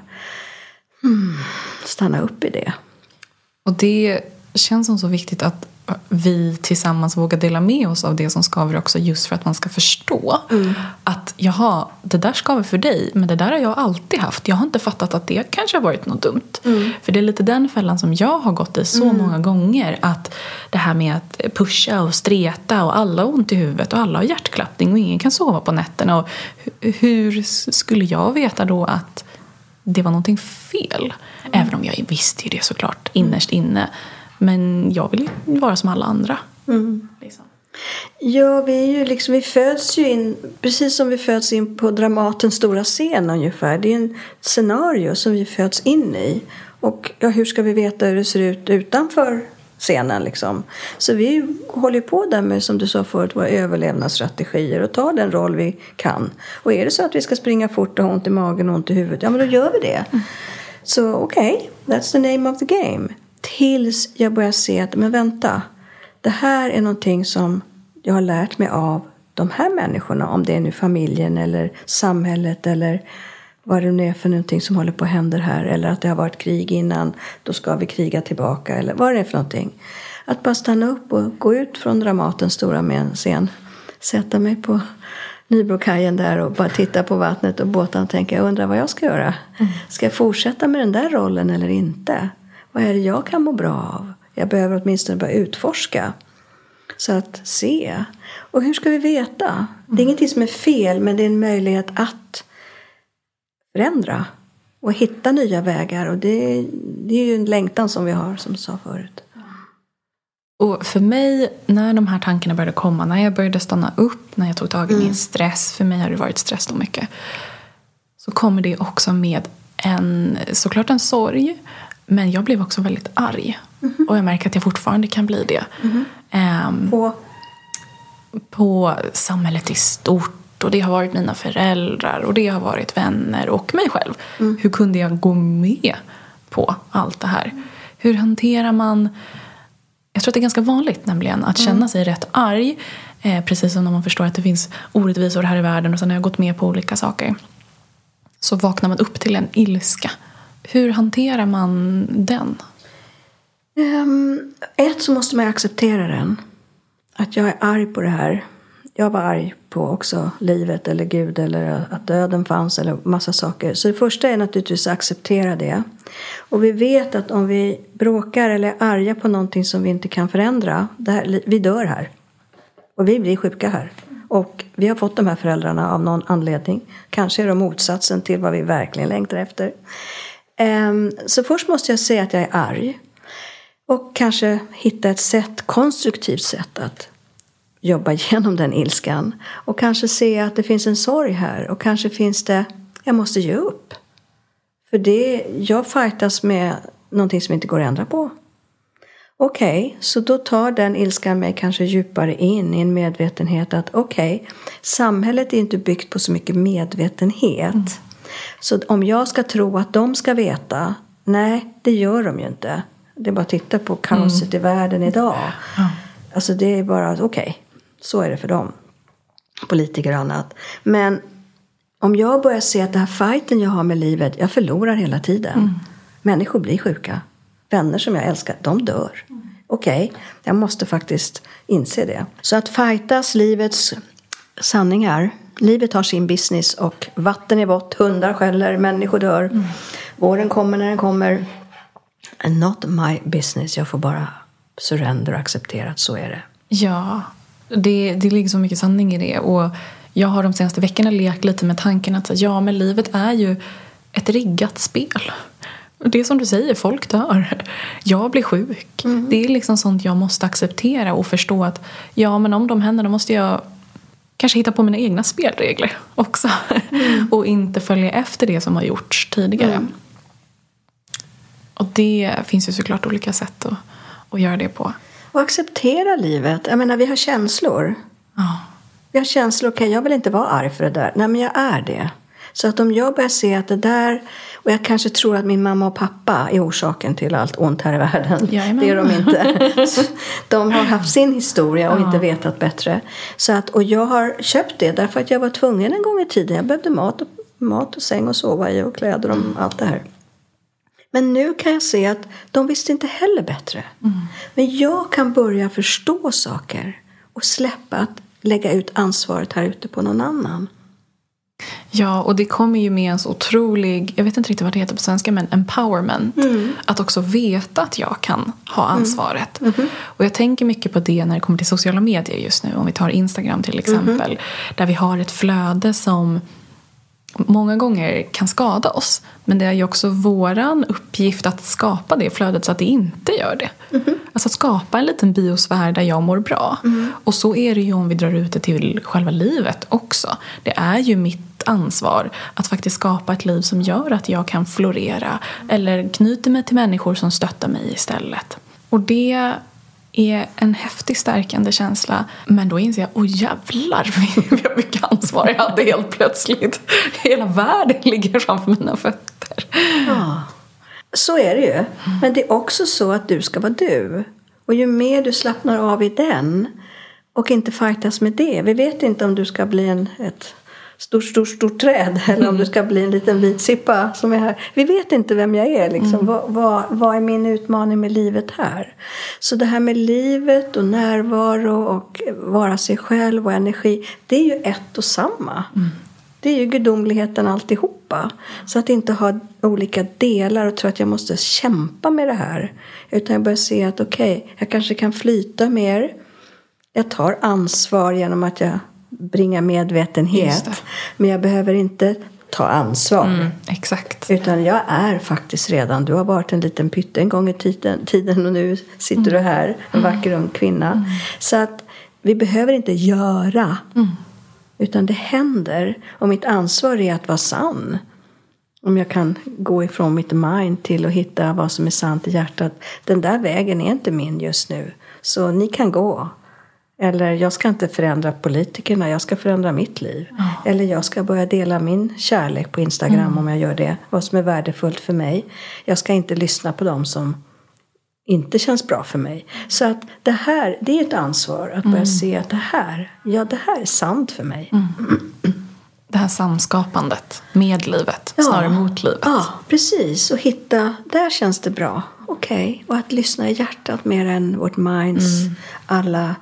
hmm, stanna upp i det. Och det känns som så viktigt att vi tillsammans vågar dela med oss av det som skaver också, just för att man ska förstå mm. att jaha, det där skaver för dig, men det där har jag alltid haft. Jag har inte fattat att det kanske har varit något dumt. Mm. För det är lite den fällan som jag har gått i så mm. många gånger, att det här med att pusha och streta och alla har ont i huvudet och alla har hjärtklappning och ingen kan sova på nätterna. Och hur skulle jag veta då att det var någonting fel? Mm. Även om jag visste ju det såklart innerst inne. Men jag vill ju vara som alla andra. Mm. Liksom. Ja, vi är ju liksom, vi föds ju in, precis som vi föds in på Dramatens stora scen ungefär. Det är en scenario som vi föds in i. Och ja, hur ska vi veta hur det ser ut utanför scenen liksom? Så vi håller på där med, som du sa förut, våra överlevnadsstrategier och tar den roll vi kan. Och är det så att vi ska springa fort och ha ont i magen och ont i huvudet, ja men då gör vi det. Mm. Så okej, okay, that's the name of the game. Tills jag börjar se att, men vänta, det här är någonting som jag har lärt mig av de här människorna. Om det är nu familjen eller samhället eller vad det nu är för någonting som håller på att hända här. Eller att det har varit krig innan, då ska vi kriga tillbaka. Eller vad det är för någonting. Att bara stanna upp och gå ut från Dramatens stora scen. Sätta mig på Nybrokajen där och bara titta på vattnet och båten och tänka, jag undrar vad jag ska göra. Mm. Ska jag fortsätta med den där rollen eller inte? Vad är det jag kan må bra av? Jag behöver åtminstone bara utforska. Så att se. Och hur ska vi veta? Det är ingenting som är fel, men det är en möjlighet att förändra. Och hitta nya vägar. Och det, det är ju en längtan som vi har, som du sa förut. Och för mig, när de här tankarna började komma, när jag började stanna upp, när jag tog tag i mm. min stress, för mig har det varit stress då mycket, så kommer det också med en, såklart en sorg. Men jag blev också väldigt arg. Mm-hmm. Och jag märker att jag fortfarande kan bli det. Mm-hmm. Um, på? På samhället i stort. Och det har varit mina föräldrar. Och det har varit vänner och mig själv. Mm. Hur kunde jag gå med på allt det här? Mm. Hur hanterar man... Jag tror att det är ganska vanligt nämligen att känna mm. sig rätt arg. Eh, precis som när man förstår att det finns orättvisor här i världen. Och sen har jag gått med på olika saker. Så vaknar man upp till en ilska. Hur hanterar man den? Um, ett, så måste man acceptera den. Att jag är arg på det här. Jag var arg på också livet eller Gud eller att döden fanns eller massa saker. Så det första är naturligtvis att acceptera det. Och vi vet att om vi bråkar eller är arga på någonting som vi inte kan förändra, det här, vi dör här. Och vi blir sjuka här. Och vi har fått de här föräldrarna av någon anledning. Kanske är de motsatsen till vad vi verkligen längtar efter. Så först måste jag säga att jag är arg. Och kanske hitta ett sätt, konstruktivt sätt att jobba igenom den ilskan. Och kanske se att det finns en sorg här. Och kanske finns det, jag måste ge upp. För det, jag fightas med någonting som inte går att ändra på. Okej, okay, så då tar den ilskan mig kanske djupare in i en medvetenhet att okej, okay, samhället är inte byggt på så mycket medvetenhet. Mm. Så om jag ska tro att de ska veta, nej, det gör de ju inte. Det är bara att titta på kaoset mm. i världen idag. Mm. Alltså det är bara, okej, okay, så är det för dem. Politiker och annat. Men om jag börjar se att den här fighten jag har med livet, jag förlorar hela tiden. Mm. Människor blir sjuka. Vänner som jag älskar, de dör. Mm. Okej, okay, jag måste faktiskt inse det. Så att fightas livets sanningar. Livet har sin business och vatten är vått, hundar skäller, människor dör. Mm. Våren kommer när den kommer. And not my business. Jag får bara surrender och acceptera att så är det. Ja, det, det ligger så mycket sanning i det. Och jag har de senaste veckorna lekt lite med tanken att ja, men livet är ju ett riggat spel. Det är som du säger, folk dör. Jag blir sjuk. Mm. Det är liksom sånt jag måste acceptera och förstå att ja, men om de händer då måste jag kanske hitta på mina egna spelregler också. Mm. Och inte följa efter det som har gjorts tidigare. Mm. Och det finns ju såklart olika sätt att, att göra det på. Och acceptera livet. Jag menar, vi har känslor. Ja. Vi har känslor, okej, okay, jag vill inte vara arg för det där. Nej, men jag är det. Så att om jag börjar se att det där... Och jag kanske tror att min mamma och pappa är orsaken till allt ont här i världen. Jajamän. Det är de inte. De har haft sin historia och ja. inte vetat bättre. Så att, och jag har köpt det därför att jag var tvungen en gång i tiden. Jag behövde mat och, mat och säng och sova i och kläder och mm. allt det här. Men nu kan jag se att de visste inte heller bättre. Mm. Men jag kan börja förstå saker och släppa att lägga ut ansvaret här ute på någon annan. Ja, och det kommer ju med en så otrolig, jag vet inte riktigt vad det heter på svenska, men empowerment. Mm. Att också veta att jag kan ha ansvaret. Mm. Mm-hmm. Och jag tänker mycket på det när det kommer till sociala medier just nu. Om vi tar Instagram till exempel. Mm-hmm. Där vi har ett flöde som många gånger kan skada oss. Men det är ju också våran uppgift att skapa det flödet så att det inte gör det. Mm-hmm. Alltså att skapa en liten biosfär där jag mår bra. Mm. Och så är det ju om vi drar ut det till själva livet också. Det är ju mitt ansvar att faktiskt skapa ett liv som gör att jag kan florera. Eller knyter mig till människor som stöttar mig istället. Och det är en häftig stärkande känsla. Men då inser jag, åh jävlar vad mycket ansvar jag hade helt plötsligt. Hela världen ligger framför mina fötter. Ja, så är det ju. Men det är också så att du ska vara du. Och ju mer du slappnar av i den och inte fightas med det. Vi vet inte om du ska bli en, ett stort, stort, stort träd. Eller om du ska bli en liten vit sippa som är här. Vi vet inte vem jag är. Liksom. Mm. Vad, vad, vad är min utmaning med livet här? Så det här med livet och närvaro och vara sig själv och energi. Det är ju ett och samma. Mm. Det är ju gudomligheten alltihopa. Så att inte ha olika delar och tro att jag måste kämpa med det här. Utan jag börjar se att okej, okay, jag kanske kan flyta mer. Jag tar ansvar genom att jag bringar medvetenhet. Men jag behöver inte ta ansvar. Mm, exakt. Utan jag är faktiskt redan, du har varit en liten pytte en gång i tiden, tiden och nu sitter mm. du här, en vacker ung kvinna. Mm. Så att vi behöver inte göra. Mm. Utan det händer. Och mitt ansvar är att vara sann. Om jag kan gå ifrån mitt mind till att hitta vad som är sant i hjärtat. Den där vägen är inte min just nu. Så ni kan gå. Eller jag ska inte förändra politikerna. Jag ska förändra mitt liv. Mm. Eller jag ska börja dela min kärlek på Instagram mm. om jag gör det. Vad som är värdefullt för mig. Jag ska inte lyssna på dem som inte känns bra för mig. Så att det här, det är ett ansvar att börja mm. se att det här, ja det här är sant för mig. Mm. Det här samskapandet med livet, ja. Snarare mot livet. Ja, precis. Och hitta, där känns det bra. Okej. Okay. Och att lyssna i hjärtat mer än vårt minds mm. alla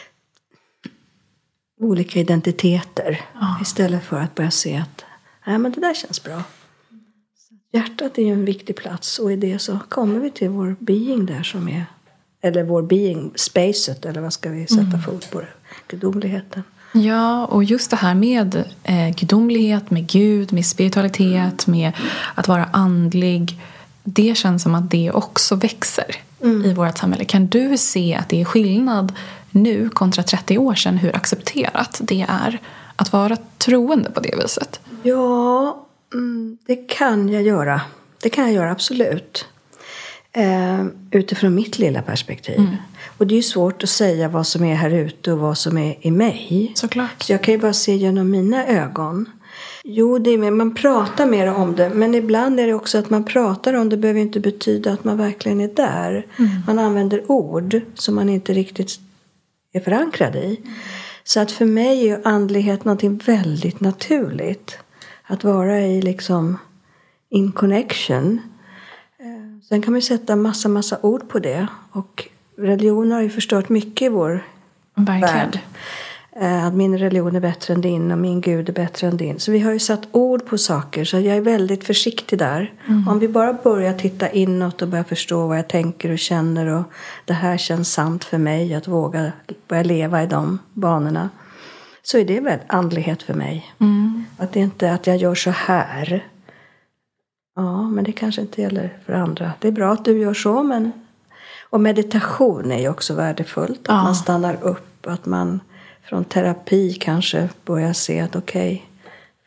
olika identiteter. Ja. Istället för att börja se att nej, men det där känns bra. Hjärtat är ju en viktig plats och i det så kommer vi till vår being där som är, eller vår being, spacet, eller vad ska vi sätta mm. fot på det, gudomligheten. Ja, och just det här med eh, gudomlighet, med Gud, med spiritualitet, mm. med att vara andlig, det känns som att det också växer mm. i vårt samhälle. Kan du se att det är skillnad nu kontra trettio år sedan hur accepterat det är att vara troende på det viset? Ja, Mm, det kan jag göra. Det kan jag göra, absolut. Eh, utifrån mitt lilla perspektiv. Mm. Och det är ju svårt att säga vad som är här ute och vad som är i mig. Såklart. Så jag kan ju bara se genom mina ögon. Jo, det är mer, man pratar mer om det. Men ibland är det också att man pratar om det behöver inte betyda att man verkligen är där. Mm. Man använder ord som man inte riktigt är förankrad i. Mm. Så att för mig är ju andlighet någonting väldigt naturligt. Att vara i liksom in connection. Sen kan man sätta massa, massa ord på det. Och religion har ju förstört mycket i vår Verkligen. värld. Att min religion är bättre än din och min Gud är bättre än din. Så vi har ju satt ord på saker. Så jag är väldigt försiktig där. Mm. Om vi bara börjar titta inåt och börja förstå vad jag tänker och känner. Och det här känns sant för mig. Att våga börja leva i de banorna. Så är det väl andlighet för mig. Mm. Att det inte är att jag gör så här. Ja, men det kanske inte gäller för andra. Det är bra att du gör så, men... Och meditation är ju också värdefullt. Att ja. man stannar upp. Att man från terapi kanske börjar se att okej, okay,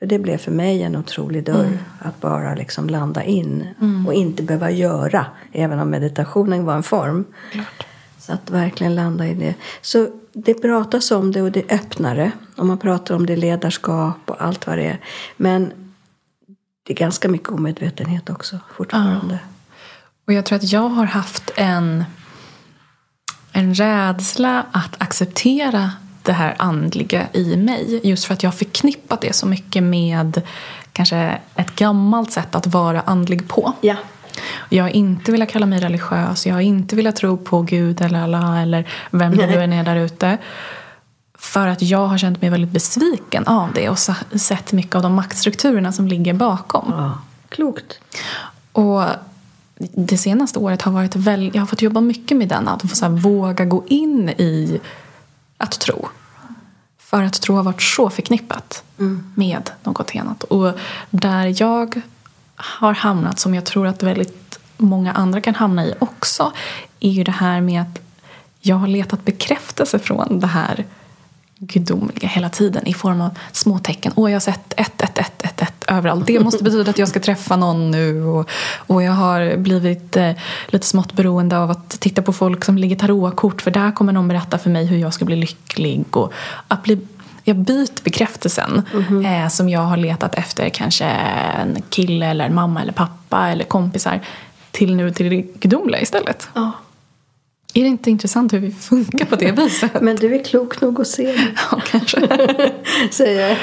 För det blev för mig en otrolig dörr. Mm. Att bara liksom landa in. Mm. Och inte behöva göra. Även om meditationen var en form. Klart. Så att verkligen landa i det. Så det pratas om det och det öppnar det. Och man pratar om det ledarskap och allt vad det är. Men det är ganska mycket omedvetenhet också fortfarande. Ja. Och jag tror att jag har haft en, en rädsla att acceptera det här andliga i mig. Just för att jag har förknippat det så mycket med kanske ett gammalt sätt att vara andlig på. Ja. Jag har inte velat kalla mig religiös. Jag har inte velat tro på Gud eller Allah eller vem det nu än är där ute. För att jag har känt mig väldigt besviken av det. Och sett mycket av de maktstrukturerna som ligger bakom. Ja, klokt. Och det senaste året har varit väl, jag har fått jobba mycket med den. Att få så här, våga gå in i att tro. För att tro har varit så förknippat mm. med något annat. Och där jag har hamnat, som jag tror att väldigt många andra kan hamna i också, är ju det här med att jag har letat bekräftelse från det här gudomliga hela tiden i form av små tecken. Åh, jag har sett ett, ett, ett, ett, ett överallt. Det måste betyda att jag ska träffa någon nu. Och, och jag har blivit eh, lite smått beroende av att titta på folk som ligger tarotkort. För där kommer någon berätta för mig hur jag ska bli lycklig. Och att bli, jag byter bekräftelsen mm-hmm. eh, som jag har letat efter kanske en kille eller en mamma eller pappa eller kompisar till nu till det gudomliga istället. Ja. Är det inte intressant hur vi funkar på det viset? Men du är klok nog att se det. Ja, kanske. Säger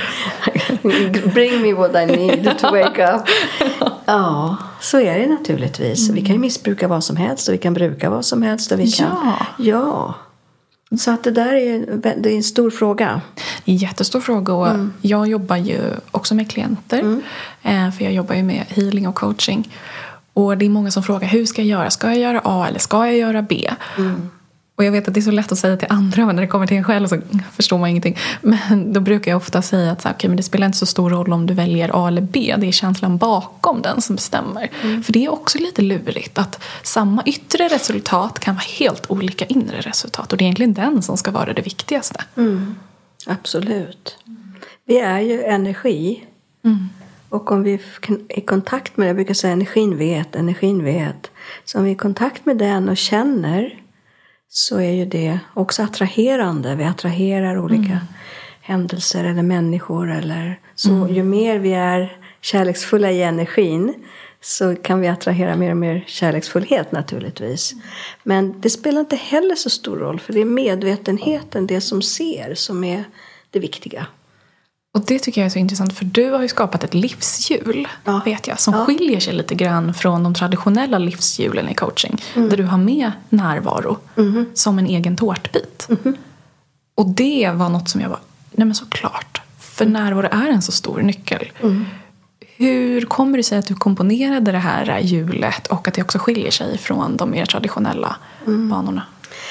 bring me what I need to wake up. Ja, så är det naturligtvis. Mm. Vi kan ju missbruka vad som helst och vi kan bruka vad som helst. Och vi kan... Ja. Ja. Så att det där är, det är en stor fråga. En jättestor fråga. Och mm. jag jobbar ju också med klienter. Mm. För jag jobbar ju med healing och coaching. Och det är många som frågar, hur ska jag göra? Ska jag göra A eller ska jag göra B? Mm. Och jag vet att det är så lätt att säga till andra, men när det kommer till en själv så förstår man ingenting. Men då brukar jag ofta säga att så här, okay, men det spelar inte så stor roll om du väljer A eller B. Det är känslan bakom den som bestämmer. Mm. För det är också lite lurigt att samma yttre resultat kan vara helt olika inre resultat. Och det är egentligen den som ska vara det viktigaste. Mm. Absolut. Vi är ju energi. Mm. Och om vi är i kontakt med det, jag brukar säga energin vet, energin vet. Så om vi är i kontakt med den och känner, så är ju det också attraherande. Vi attraherar olika mm. händelser eller människor. Eller, så mm. ju mer vi är kärleksfulla i energin, så kan vi attrahera mer och mer kärleksfullhet naturligtvis. Men det spelar inte heller så stor roll, för det är medvetenheten, det som ser, som är det viktiga. Och det tycker jag är så intressant, för du har ju skapat ett livshjul, ja. vet jag, som ja. skiljer sig lite grann från de traditionella livshjulen i coaching. Mm. Där du har med närvaro mm. som en egen tårtbit. Mm. Och det var något som jag var, nej men såklart, för närvaro är en så stor nyckel. Mm. Hur kommer det sig att du komponerade det här hjulet och att det också skiljer sig från de mer traditionella mm. banorna?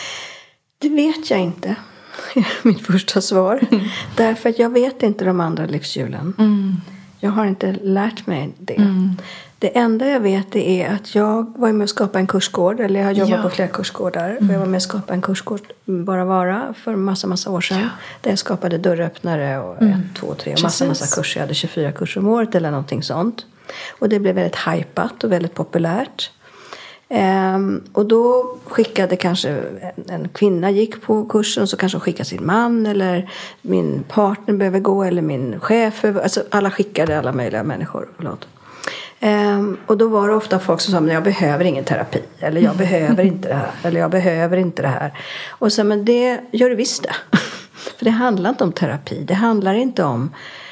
Det vet jag inte. Mitt första svar. Mm. Därför att jag vet inte de andra livshjulen. Mm. Jag har inte lärt mig det. Mm. Det enda jag vet är att jag var med att skapa en kursgård. Eller jag har jobbat ja. på flera kursgårdar. Mm. Och jag var med att skapa en kursgård, Bara Vara, för massa, massa år sedan. Ja. Där jag skapade dörröppnare och mm. ett, två, tre. Och massa, massa kurser. Jag hade tjugofyra kurser om året eller någonting sånt. Och det blev väldigt hypat och väldigt populärt. Um, och då skickade kanske en, en kvinna gick på kursen, så kanske hon skickade sin man, eller min partner behöver gå, eller min chef, alltså alla skickade, alla möjliga människor, förlåt. Um, och då var det ofta folk som sa, men jag behöver ingen terapi, eller jag behöver inte det här, eller jag behöver inte det här. Och så, men det gör du visst det. För det handlar inte om terapi, det handlar inte om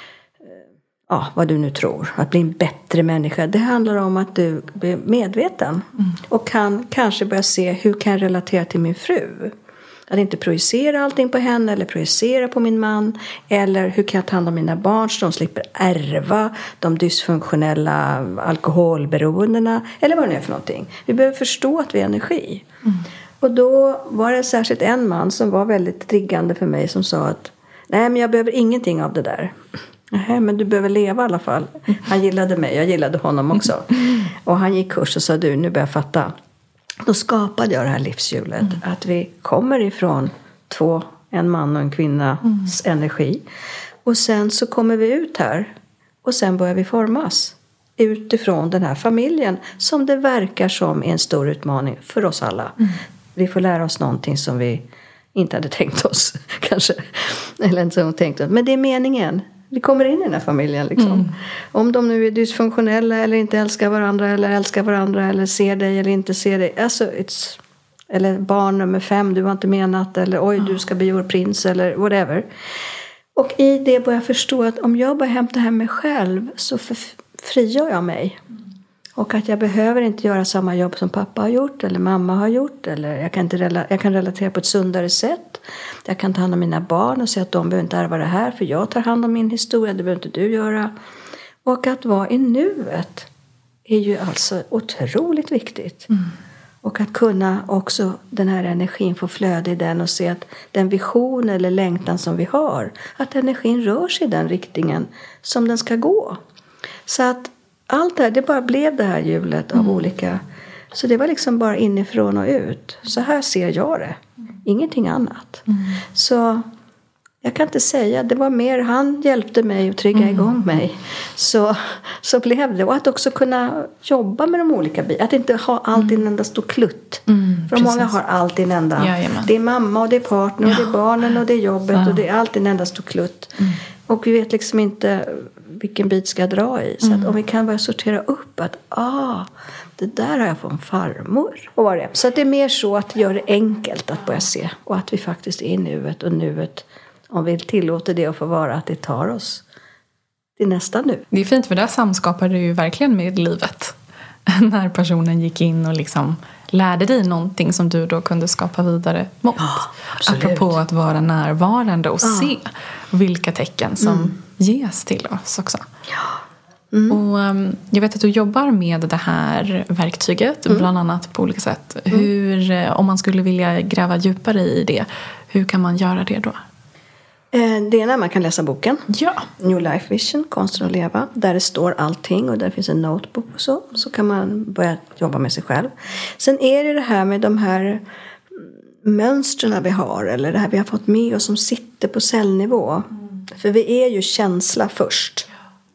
ja, vad du nu tror, att bli en bättre människa. Det handlar om att du blir medveten. Mm. Och kan kanske börja se, hur kan jag relatera till min fru? Att inte projicera allting på henne, eller projicera på min man. Eller hur kan jag ta hand om mina barn så de slipper ärva de dysfunktionella alkoholberoendena. Eller vad det är för någonting. Vi behöver förstå att vi är energi. Mm. Och då var det särskilt en man som var väldigt triggande för mig, som sa att nej, men jag behöver ingenting av det där. Nej, men du behöver leva i alla fall. Han gillade mig, jag gillade honom också. Och han gick kurs och sa, du, nu börjar jag fatta. Då skapade jag det här livshjulet. Mm. Att vi kommer ifrån två, en man och en kvinnas mm. energi. Och sen så kommer vi ut här. Och sen börjar vi formas utifrån den här familjen som det verkar som är en stor utmaning för oss alla. Mm. Vi får lära oss någonting som vi inte hade tänkt oss kanske. Eller inte som tänkt oss. Men det är meningen. Vi kommer in i den här familjen liksom. Mm. Om de nu är dysfunktionella eller inte älskar varandra eller älskar varandra eller ser dig eller inte ser dig. Alltså, it's, eller barn nummer fem, du har inte menat. Eller oj, du ska bli vår prins eller whatever. Och i det börjar jag förstå att om jag bara hämtar hem mig själv så frigör jag mig. Och att jag behöver inte göra samma jobb som pappa har gjort eller mamma har gjort. Eller jag kan, inte rela- jag kan relatera på ett sundare sätt. Jag kan ta hand om mina barn och säga att de behöver inte ärva det här. För jag tar hand om min historia, det behöver inte du göra. Och att vara i nuet är ju alltså otroligt viktigt. Mm. Och att kunna också den här energin få flöde i den och se att den vision eller längtan som vi har. Att energin rör sig i den riktningen som den ska gå. Så att allt det här, det bara blev det här hjulet av mm. olika. Så det var liksom bara inifrån och ut. Så här ser jag det. Ingenting annat. Mm. Så jag kan inte säga. Det var mer, han hjälpte mig att trigga mm. igång mig. Så, så blev det. Och att också kunna jobba med de olika bitarna. Att inte ha allt i en enda stor klutt. Mm, För många har allt i en enda. Jajamän. Det är mamma och det är partner och ja. det är barnen och det är jobbet. Ja. Och det är allt i en enda stor klutt. Mm. Och vi vet liksom inte vilken bit ska jag dra i. Så mm. att om vi kan börja sortera upp att ah, det där har jag från farmor. Och vad det är. Så att det är mer så att göra det enkelt att börja se. Och att vi faktiskt är i nuet och nuet. Om vi tillåter det att få vara, att det tar oss till nästa nu. Det är fint, för det samskapar du ju verkligen med livet. När personen gick in och liksom lärde dig någonting som du då kunde skapa vidare mot. Ja, apropå att vara närvarande och ja. se vilka tecken som mm. ges till oss också. Ja. Mm. Och um, jag vet att du jobbar med det här verktyget mm. bland annat på olika sätt. Mm. Hur, om man skulle vilja gräva djupare i det, hur kan man göra det då? Det är när man kan läsa boken. Ja. New Life Vision, konsten att leva. Där det står allting och där finns en notebook och så. Så kan man börja jobba med sig själv. Sen är det det här med de här mönstren vi har. Eller det här vi har fått med oss som sitter på cellnivå. Mm. För vi är ju känsla först.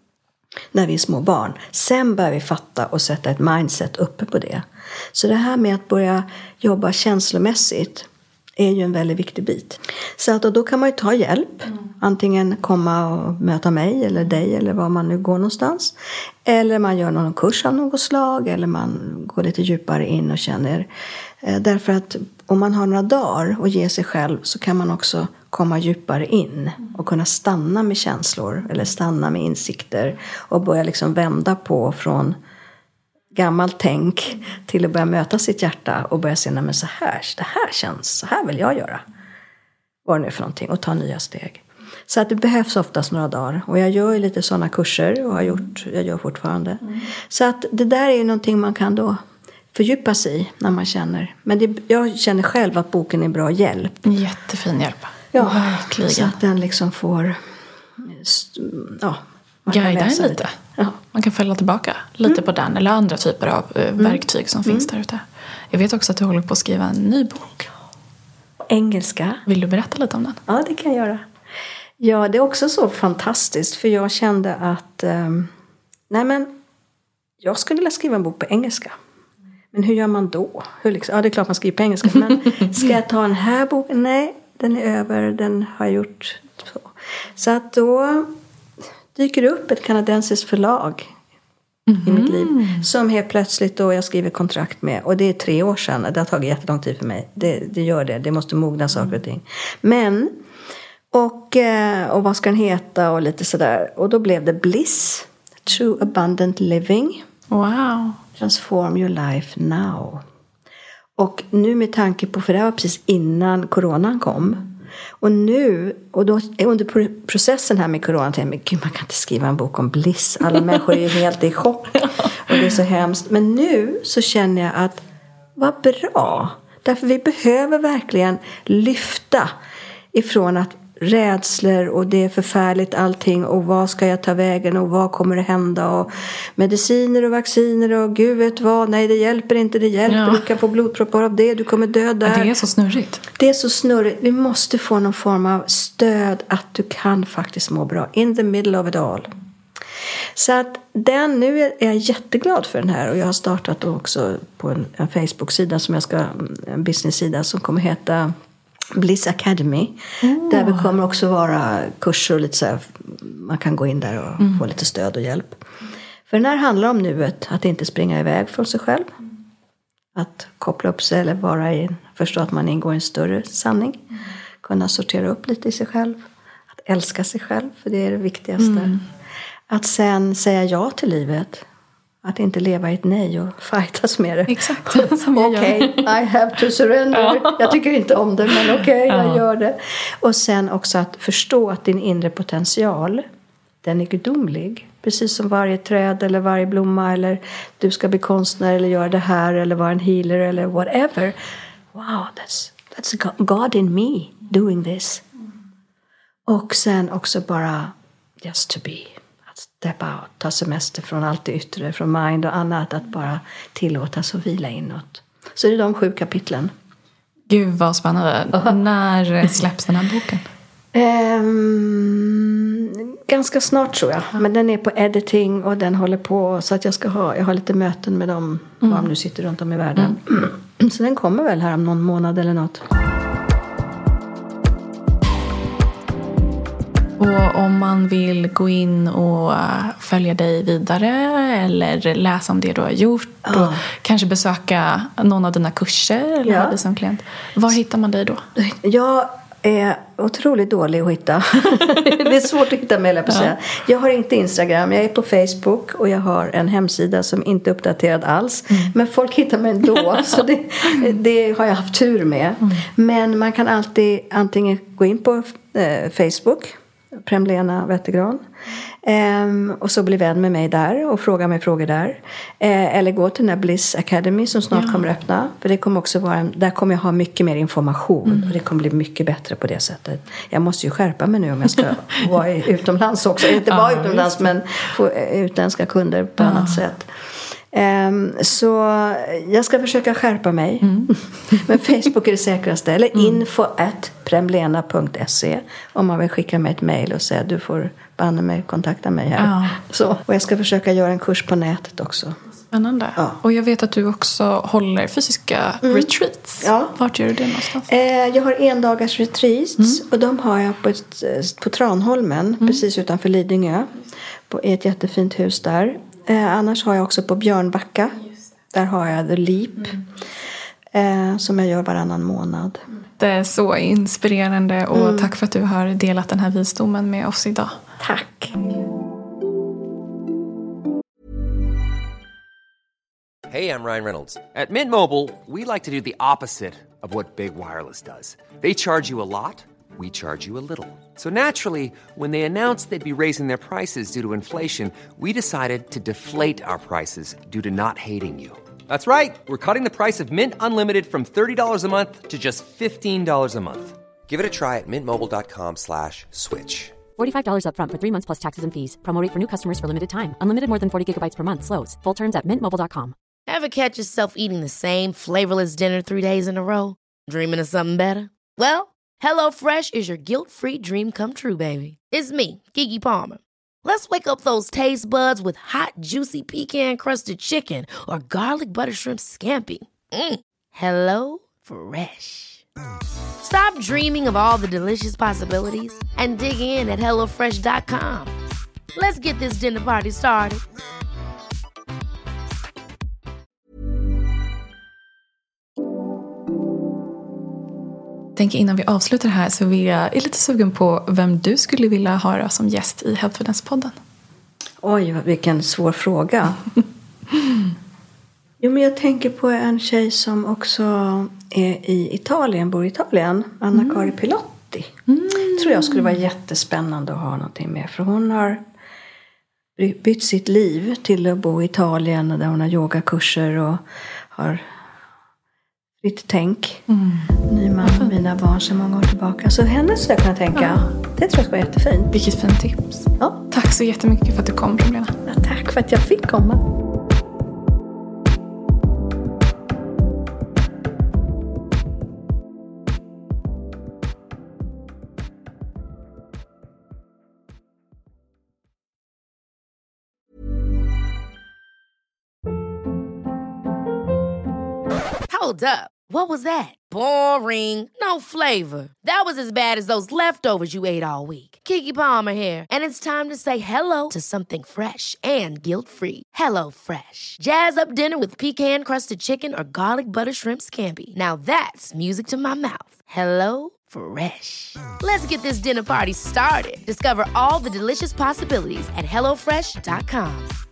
När vi är små barn. Sen börjar vi fatta och sätta ett mindset uppe på det. Så det här med att börja jobba känslomässigt är ju en väldigt viktig bit. Så att då kan man ju ta hjälp. Mm. Antingen komma och möta mig eller dig eller var man nu går någonstans. Eller man gör någon kurs av något slag. Eller man går lite djupare in och känner. Eh, därför att om man har några dagar och ger sig själv så kan man också komma djupare in. Och kunna stanna med känslor eller stanna med insikter. Och börja liksom vända på från gammalt tänk till att börja möta sitt hjärta och börja se, nej men så här, det här känns, så här vill jag göra. Vad det nu är för någonting och ta nya steg. Så att det behövs oftast några dagar. Och jag gör ju lite sådana kurser och har gjort, jag gör fortfarande. Mm. Så att det där är ju någonting man kan då fördjupa sig i när man känner. Men det, jag känner själv att boken är bra hjälp. Jättefin hjälp. Ja, verkligen. Så att den liksom får, ja, guida en lite. Ja. Man kan följa tillbaka lite mm. på den eller andra typer av uh, mm. verktyg som mm. finns där ute. Jag vet också att du håller på att skriva en ny bok. Engelska. Vill du berätta lite om den? Ja, det kan jag göra. Ja, det är också så fantastiskt för jag kände att um, nej men jag skulle vilja skriva en bok på engelska. Men hur gör man då? Hur liksom, ja, det är klart man skriver på engelska. Men ska jag ta den här boken? Nej, den är över. Den har jag gjort så. Så att då dyker det upp ett kanadensiskt förlag mm-hmm. i mitt liv. Som helt plötsligt då jag skriver kontrakt med. Och det är tre år sedan. Det har tagit jättelång tid för mig. Det, det gör det. Det måste mogna saker och ting. Men, och, och vad ska den heta och lite sådär. Och då blev det Bliss. True Abundant Living. Wow. Transform your life now. Och nu med tanke på, för det var precis innan coronan kom. Och nu, och då under processen här med corona, tänkte jag, men gud, man kan inte skriva en bok om bliss. Alla människor är helt i chock. Och det är så hemskt. Men nu så känner jag att, vad bra. Därför vi behöver verkligen lyfta ifrån att rädslor och det är förfärligt allting och vad ska jag ta vägen och vad kommer det hända och mediciner och vacciner och gud vet vad, nej det hjälper inte, det hjälper, ja. Du kan få blodproppar av det, du kommer dö där. Det är så snurrigt. Det är så snurrigt, vi måste få någon form av stöd att du kan faktiskt må bra in the middle of it all. Så att den, nu är jag jätteglad för den här. Och jag har startat också på en, en Facebook-sida som jag ska, en business-sida som kommer heta Bliss Academy. Mm. Där det kommer också vara kurser och lite så här, man kan gå in där och mm. få lite stöd och hjälp. För den här handlar om nuet, att inte springa iväg från sig själv. Att koppla upp sig eller vara i, förstå att man ingår i en större sanning. Mm. Kunna sortera upp lite i sig själv. Att älska sig själv, för det är det viktigaste. Mm. Att sen säga ja till livet. Att inte leva i ett nej och fightas med det. Exakt, som jag Okej, okay, I have to surrender. Ja. Jag tycker inte om det, men okej, okay, ja. jag gör det. Och sen också att förstå att din inre potential, den är gudomlig. Precis som varje träd eller varje blomma. Eller du ska bli konstnär eller göra det här. Eller vara en healer eller whatever. Wow, that's, that's God in me doing this. Och sen också bara just to be. Att step out, ta semester från allt det yttre, från mind och annat. Att bara tillåtas och vila inåt. Så det är de sju kapitlen. Gud vad spännande. Uh-huh. När släpps den här boken? Um, ganska snart tror jag. Men den är på editing och den håller på. Så att jag ska ha, jag har lite möten med dem. Mm. Var de nu sitter runt om i världen. Mm. Så den kommer väl här om någon månad eller något. Och om man vill gå in och följa dig vidare eller läsa om det du har gjort ja. och kanske besöka någon av dina kurser eller ja. ha dig som klient. Var hittar man dig då? Jag är otroligt dålig att hitta. Det är svårt att hitta mig, på säga. Jag har inte Instagram, jag är på Facebook och jag har en hemsida som inte är uppdaterad alls. Mm. Men folk hittar mig ändå, så det, det har jag haft tur med. Mm. Men man kan alltid antingen gå in på eh, Facebook, Premlena Wettergran. Um, och så bli vän med mig där och fråga mig frågor där. Uh, eller gå till den här Bliss Academy som snart ja. kommer öppna. För det kommer också vara en, där kommer jag ha mycket mer information. Mm. Och det kommer bli mycket bättre på det sättet. Jag måste ju skärpa mig nu om jag ska vara utomlands också. Inte bara ja, utomlands men få utländska kunder på ja. annat sätt. Um, så jag ska försöka skärpa mig. Mm. Men Facebook är det säkraste. Eller mm. info at premlena punkt se om man vill skicka mig ett mejl och säga du får banna mig, kontakta mig här. Ja. Så, och jag ska försaka göra en kurs på nätet också. Spännande. Ja. Och jag vet att du också håller fysiska mm. retreats. Ja. Vart gör du det någonstans? Eh, jag har en dagars retreats mm. och de har jag på, ett, på Tranholmen, mm. precis utanför Lidingö. På ett jättefint hus där. Eh, annars har jag också på Björnbacka. Där har jag The Leap. Eh, som jag gör varannan månad. Det är så inspirerande. Och mm. tack för att du har delat den här visdomen med oss idag. Tack. Hey, I'm Ryan Reynolds. At Mint Mobile, we like to do the opposite of what Big Wireless does. They charge you a lot. We charge you a little. So naturally, when they announced they'd be raising their prices due to inflation, we decided to deflate our prices due to not hating you. That's right. We're cutting the price of Mint Unlimited from thirty dollars a month to just fifteen dollars a month. Give it a try at mintmobile.com slash switch. forty-five dollars up front for three months plus taxes and fees. Promo rate for new customers for limited time. Unlimited more than forty gigabytes per month. Slows full terms at mint mobile dot com. Ever catch yourself eating the same flavorless dinner three days in a row? Dreaming of something better? Well, HelloFresh is your guilt-free dream come true, baby. It's me, Keke Palmer. Let's wake up those taste buds with hot, juicy pecan-crusted chicken or garlic butter shrimp scampi. Mm. Hello Fresh. Stop dreaming of all the delicious possibilities and dig in at hello fresh dot com. Let's get this dinner party started. Tänk innan vi avslutar det här så vill jag, är lite sugen på vem du skulle vilja höra som gäst i Healthfulness-podden. Oj, vilken svår fråga. Jo, men jag tänker på en tjej som också är i Italien, bor i Italien. Anna-Kari mm. Pilotti. Mm. Tror jag skulle vara jättespännande att ha någonting med. För hon har bytt sitt liv till att bo i Italien där hon har yogakurser och har fritt tänk. Mm. Ny man med mina barn så många år tillbaka. Så henne skulle jag kunna tänka. Ja. Det tror jag skulle vara jättefint. Vilket fint tips. Ja. Tack så jättemycket för att du kom, Premlena. Ja, tack för att jag fick komma. Hold up. What was that? Boring. No flavor. That was as bad as those leftovers you ate all week. Keke Palmer here, and it's time to say hello to something fresh and guilt-free. Hello Fresh. Jazz up dinner with pecan-crusted chicken or garlic butter shrimp scampi. Now that's music to my mouth. Hello Fresh. Let's get this dinner party started. Discover all the delicious possibilities at hello fresh dot com.